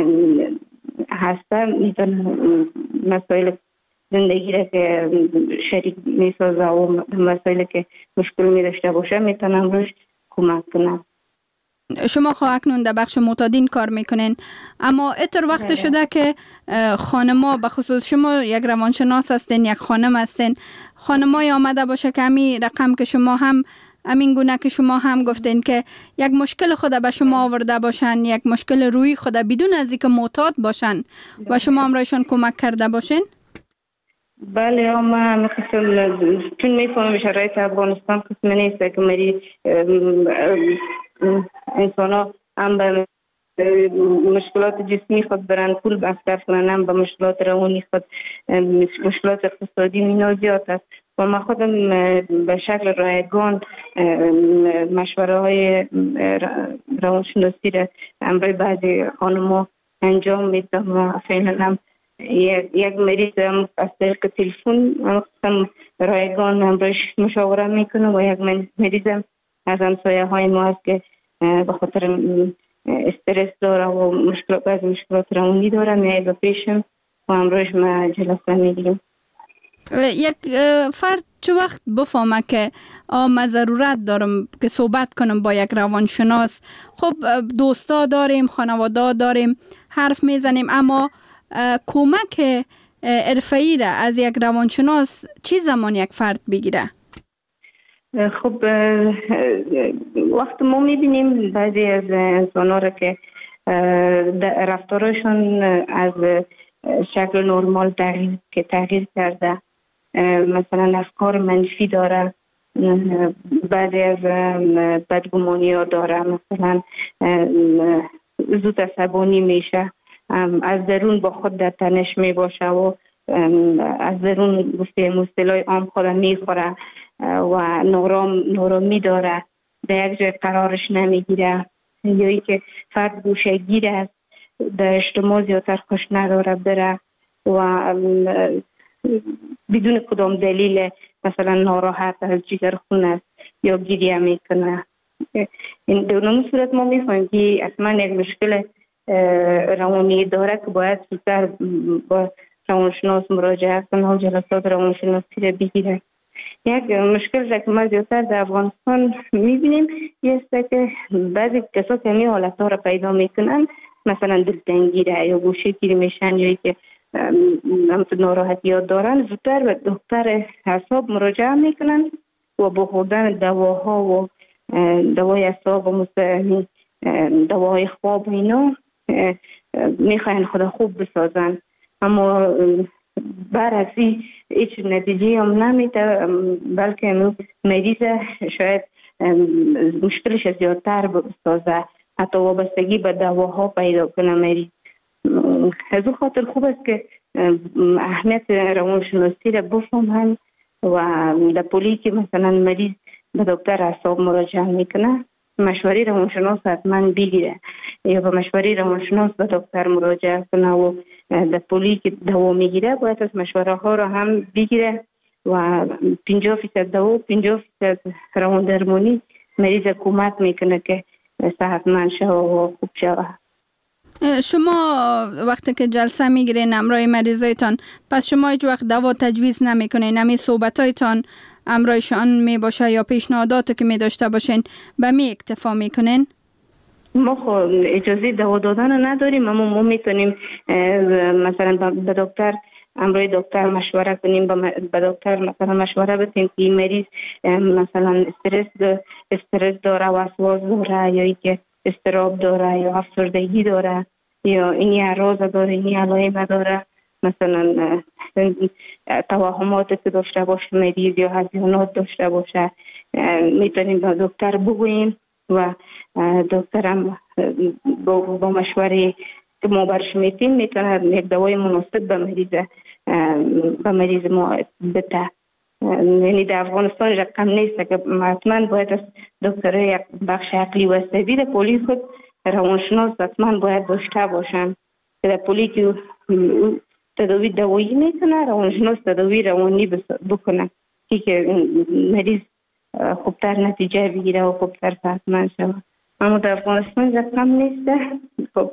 Speaker 15: هسته میتونه مسائل زندگی را که شریک میسازه و مسائل که مشکل میداشته باشه میتونم روش کمک کنم.
Speaker 10: شما اکنون در بخش معتادین کار میکنین، اما اتر وقت شده که خانما، به خصوص شما یک روانشناس هستین، یک خانم هستین، خانمای آمده باشه که همین رقم که شما هم همین گونه که شما هم گفتین که یک مشکل خود به شما آورده باشن، یک مشکل روی خود بدون از اینکه معتاد باشن و شما هم رایشان کمک کرده باشین؟
Speaker 15: بله، ما چون میفهمم شرایط افغانستان قسم نیست که مری انسان ها هم به مشکلات جسمی خود برن پول مصرف کنن، هم به مشکلات روانی خود، مشکلات اقتصادی مینا زیاد است و من خودم به شکل رایگان مشوره های روانشناسی را همراه بعضی خانم‌ها انجام میدم و فعلا هم یک مریض از طریق تلفن رایگان همراهش مشاوره میکنم و یک مریض از همسایه های ما هست که به خاطر استرس داره و بعضی مشکلات روانی داره میای به پیشم و همراهش ما جلسه میگیریم.
Speaker 10: یک فرد چه وقت بفهمه که من ضرورت دارم که صحبت کنم با یک روانشناس؟ خب دوستا داریم، خانواده داریم، حرف میزنیم، اما کمک حرفه‌ای را از یک روانشناس چی زمان یک فرد بگیره؟
Speaker 15: خب وقت ما میبینیم بعضی از انسان‌ها را که رفتارشون از شکل نرمال تغییر کرده، مثلا افکار منفی داره، بعضی از بدگمانی ها داره، مثلا زود عصبانی میشه، از درون با خود در تنش می باشه و از درون گفته مصطلح عام خورا میخوره و نورامی داره، در یک جای قرارش نمیگیره، یا ای که فرد گوشه گیر است، در اجتماع زیادتر خوش نداره بره و بدون کدام دلیل مثلا ناراحت از جگر خون است یا گریه میکنه. این در صورت ما میفهمیم که اصلا یک مشکل روانی داره که باید زودتر با روانشناس مراجعه کنه و جلسات روانشناسی را بگیره. یک مشکل را که ما زیادتر در افغانستان میبینیم است که بعضی کسا که همین حالت ها را پیدا میکنن، مثلا دلتنگی را یا گوشه گیری میشن یا که ناراحتی ها دارن، زودتر به دکتر اعصاب مراجعه میکنن و با خوردن دواها و دوای اعصاب و دواهای خواب اینا میخواین خدا خوب بسازن، اما برعکسی هیچ نتیجه هم نمیده، بلکه مریض شاید مشکلش زیادتر بسازه، حتی وابستگی به دواها پیدا کنه مریض. از اون خاطر خوب است که اهمیت روانشناسی را بفهمن و در پولی که مثلا مریض به دکتر اعصاب مراجعه میکنه، مشوره روانشناس حتما بگیره یا به مشوره روانشناس به دکتر مراجعه کنه و در پولی که دوا میگیره باید از مشوره ها را هم بگیره و 50% دوا 50% روان درمانی مریض کمک میکنه که صحتمند شود و خوب شود.
Speaker 10: شما وقتی که جلسه میگیرین همراه مریضایتان، پس شما هیچ وقت دوا تجویز نمیکنین؟ همین صحبتایتان همراهشان می باشه یا پیشنهاداتی که می داشته باشین به می اکتفا میکنین؟
Speaker 15: ما خب اجازه دوا دادن نداریم، اما ما میتونیم مثلا به دکتر همراه دکتر مشوره کنیم، به دکتر مثلا مشوره بدیم که مریض مثلا استرس داره، وسواس داره، یا اینکه اضطراب داره یا افسردگی داره یا این اعراض داره، این علائم داره، مثلا توهماتی که داشته باشه مریض یا هزیانات داشته باشه، میتونیم به دکتر بگوییم و دکتر هم با مشوره که ما برش میتیم میتونه یک دوای مناسب به مریض ما بده. یعنی در افغانستان رقم نیست که حتما باید از دکتر یک بخش عقلی و عصبی در پولی خود روانشناس حتما باید داشته باشن که در پولی که تداوی دوایی میکنه روانشناس تداوی روانی بکنه که مریض خوبتر نتیجه بگیره و خوبتر صحتمند شود. اما در افغانستان رقم نیست. خب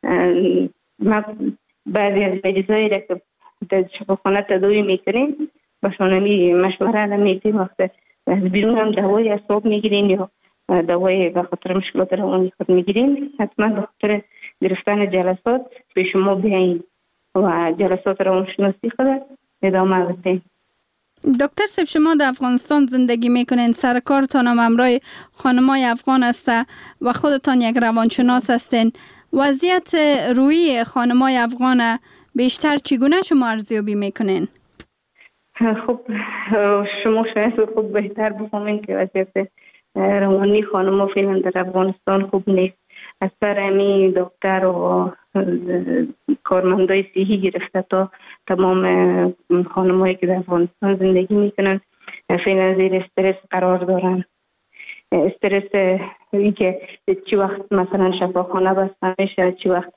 Speaker 15: ما بعضی از مریضایی را که در شفاخانه تداوی میکنیم باشون مشوره نمیتیم، وقت بیرون هم دوای اعصاب میگیرین یا دوای به خاطر مشکلات روانی خود میگیرین، حتما به خاطر گرفتن جلسات به شما بیاین و جلسات روانشناسی خود ادامه بدین.
Speaker 10: دکتر صاحب، شما در افغانستان زندگی میکنین، سر کارتان هم همراه خانمای افغان است و خودتان یک روانشناس هستین. وضعیت روحی خانمای افغان بیشتر چگونه شما ارزیابی میکنین؟
Speaker 15: خب شما شاید خوب بهتر بفهمین که وضعیت روانی خانم‌ها فعلا در افغانستان خوب نیست. از سر امی دکتر و کارمندای صحی گرفته تا تمام خانم‌هایی که در افغانستان زندگی میکنن فعلا زیر استرس قرار دارن. استرس این که چی وقت مثلا شفاخانه بسته میشه، چی وقت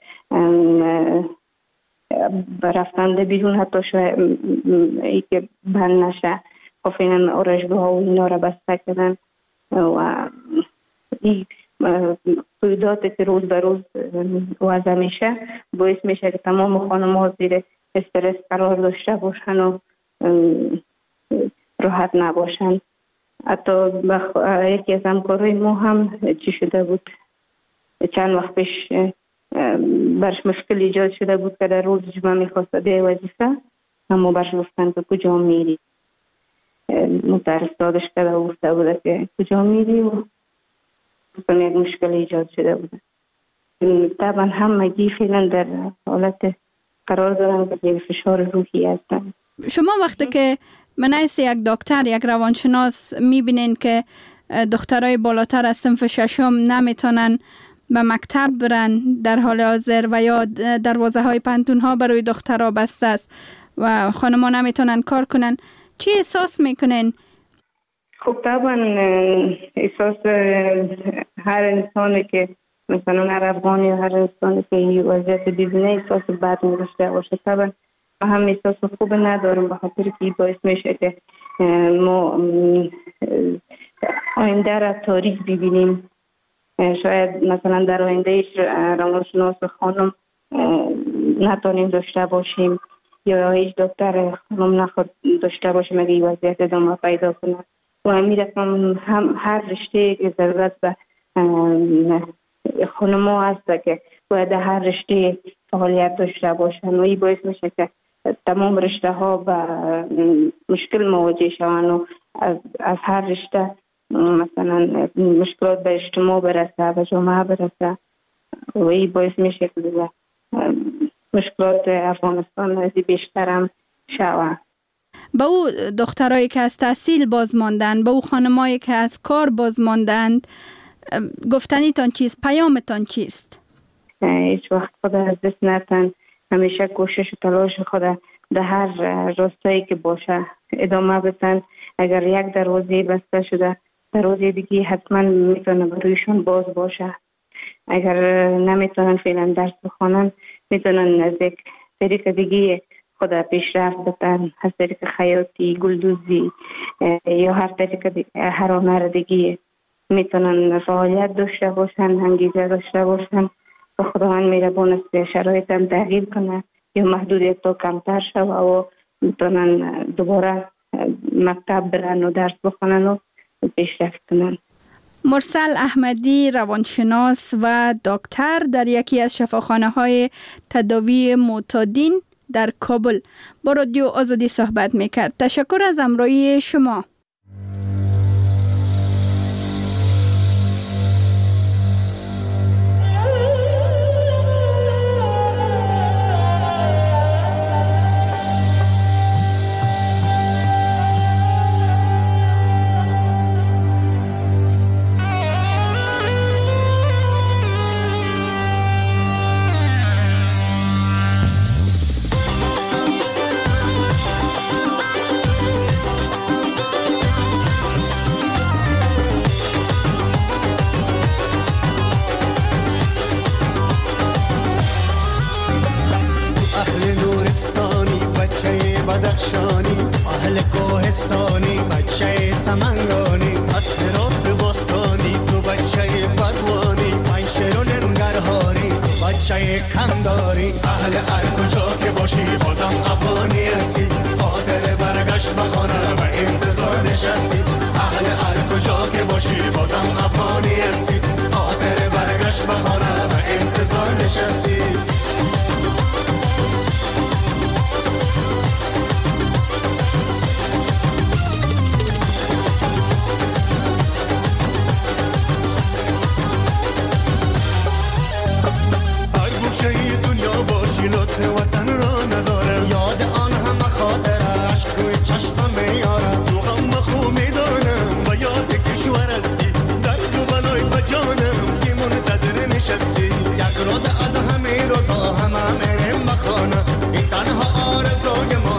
Speaker 15: رفتن بیرون حتی شاید ای که بند نشه، فعلا آرایشگاه ها و اینا را بسته کردن و این تولیدات که روز به روز وضع میشه باعث میشه که تمام خانم ها زیر استرس قرار داشته باشن و راحت نباشن. حتی یکی از همکارای ما هم چی شده بود، چند وقت پیش برش مشکل ایجاد شده بود که در روز جمعه میخواست به وظیفه، اما برش گفتن که کجا میری، مترس دادش کرده و گفته بوده که کجا میری و یک مشکل ایجاد شده بوده. طبعا همگی فعلا در حالت قرار دارن که زیر فشار روحی هستن.
Speaker 10: شما وقتی که منعیس یک دکتر، یک روانشناس میبینین که دخترای بالاتر از صنف ششم نمیتونن به مکتب برن در حال حاضر و یا دروازه های پانتون ها برای دخترها بسته است و خانم‌ها نمیتونن کار کنن، چی احساس میکنین؟
Speaker 15: خب طبعا احساس هر انسانی که مثلا هر افغانی یا هر انسانی که این وضعیت ببینه احساس بد می‌داشته باشه. طبعا ما هم احساس خوب ندارم به خاطر که باعث میشه که ما آینده را تاریک ببینیم. شاید مثلا در آینده روانشناس خانم نتونیم داشته باشیم یا هیچ دکتر خانم نخواد داشته باشیم اگه این وضعیت ادامه پیدا کنه. و همین رقم هم هر رشته که ضرورت به خانم ها هست که باید هر رشته فعالیت داشته باشن و این باعث میشه که تمام رشته ها به مشکل مواجه شوند و از هر رشته مثلا مشکلات به اجتماع برسه، به جامعه برسه و این باعث میشه که مشکلات افغانستان از بیشتر هم شود.
Speaker 10: به او دخترایی که از تحصیل باز ماندن، به او خانمایی که از کار باز ماندند، گفتنیتان چیست؟ پیامتان چیست؟
Speaker 15: هیچ وقت خود از دست نتن، همیشه کوشش و تلاش خود در هر راستایی که باشه ادامه بدن. اگر یک دروازه بسته شده دروازه دیگه حتما میتونه برویشون باز باشه. اگر نمیتونن فعلا درس بخونن میتونن از یک طریق دیگه خود پیشرفت بدن، از طریق خیاطی، گلدوزی یا هر طریق هر هنر دیگه میتونن فعالیت داشته باشن، انگیزه داشته باشن و خداوند مهربان است شرایط هم تغییر کنه یا محدودیت تو کمتر شوه و میتونن دوباره مکتب برن و درس بخونن و پیشرفت کنن.
Speaker 10: مرسل احمدی، روانشناس و دکتر در یکی از شفاخانه‌های تداوی معتادین در کابل با رادیو آزادی صحبت میکرد. تشکر از همراهی شما.
Speaker 16: بدخشانی اهل کوهستانی بچه سمنگانی اطراف باستانی تو بچه پروانی من شیرون ننگرهاری بچه کمداری اهل هر کجا که باشی بازم افغانی هستی خاطر برگشت بخانه و انتظار نشستی اهل هر کجا که باشی بازم افغانی هستی خاطر برگشت بخانه و انتظار نشستی لطف وطن را نداره یاد آن همه خاطر عشق روی چشمم میاره تو غم خو میدانم و یاد کشور هستی درد و بلای بجانم که منتظر نشستی یک روز از همه روزها همه میریم بخانه این تنها آرزوی ما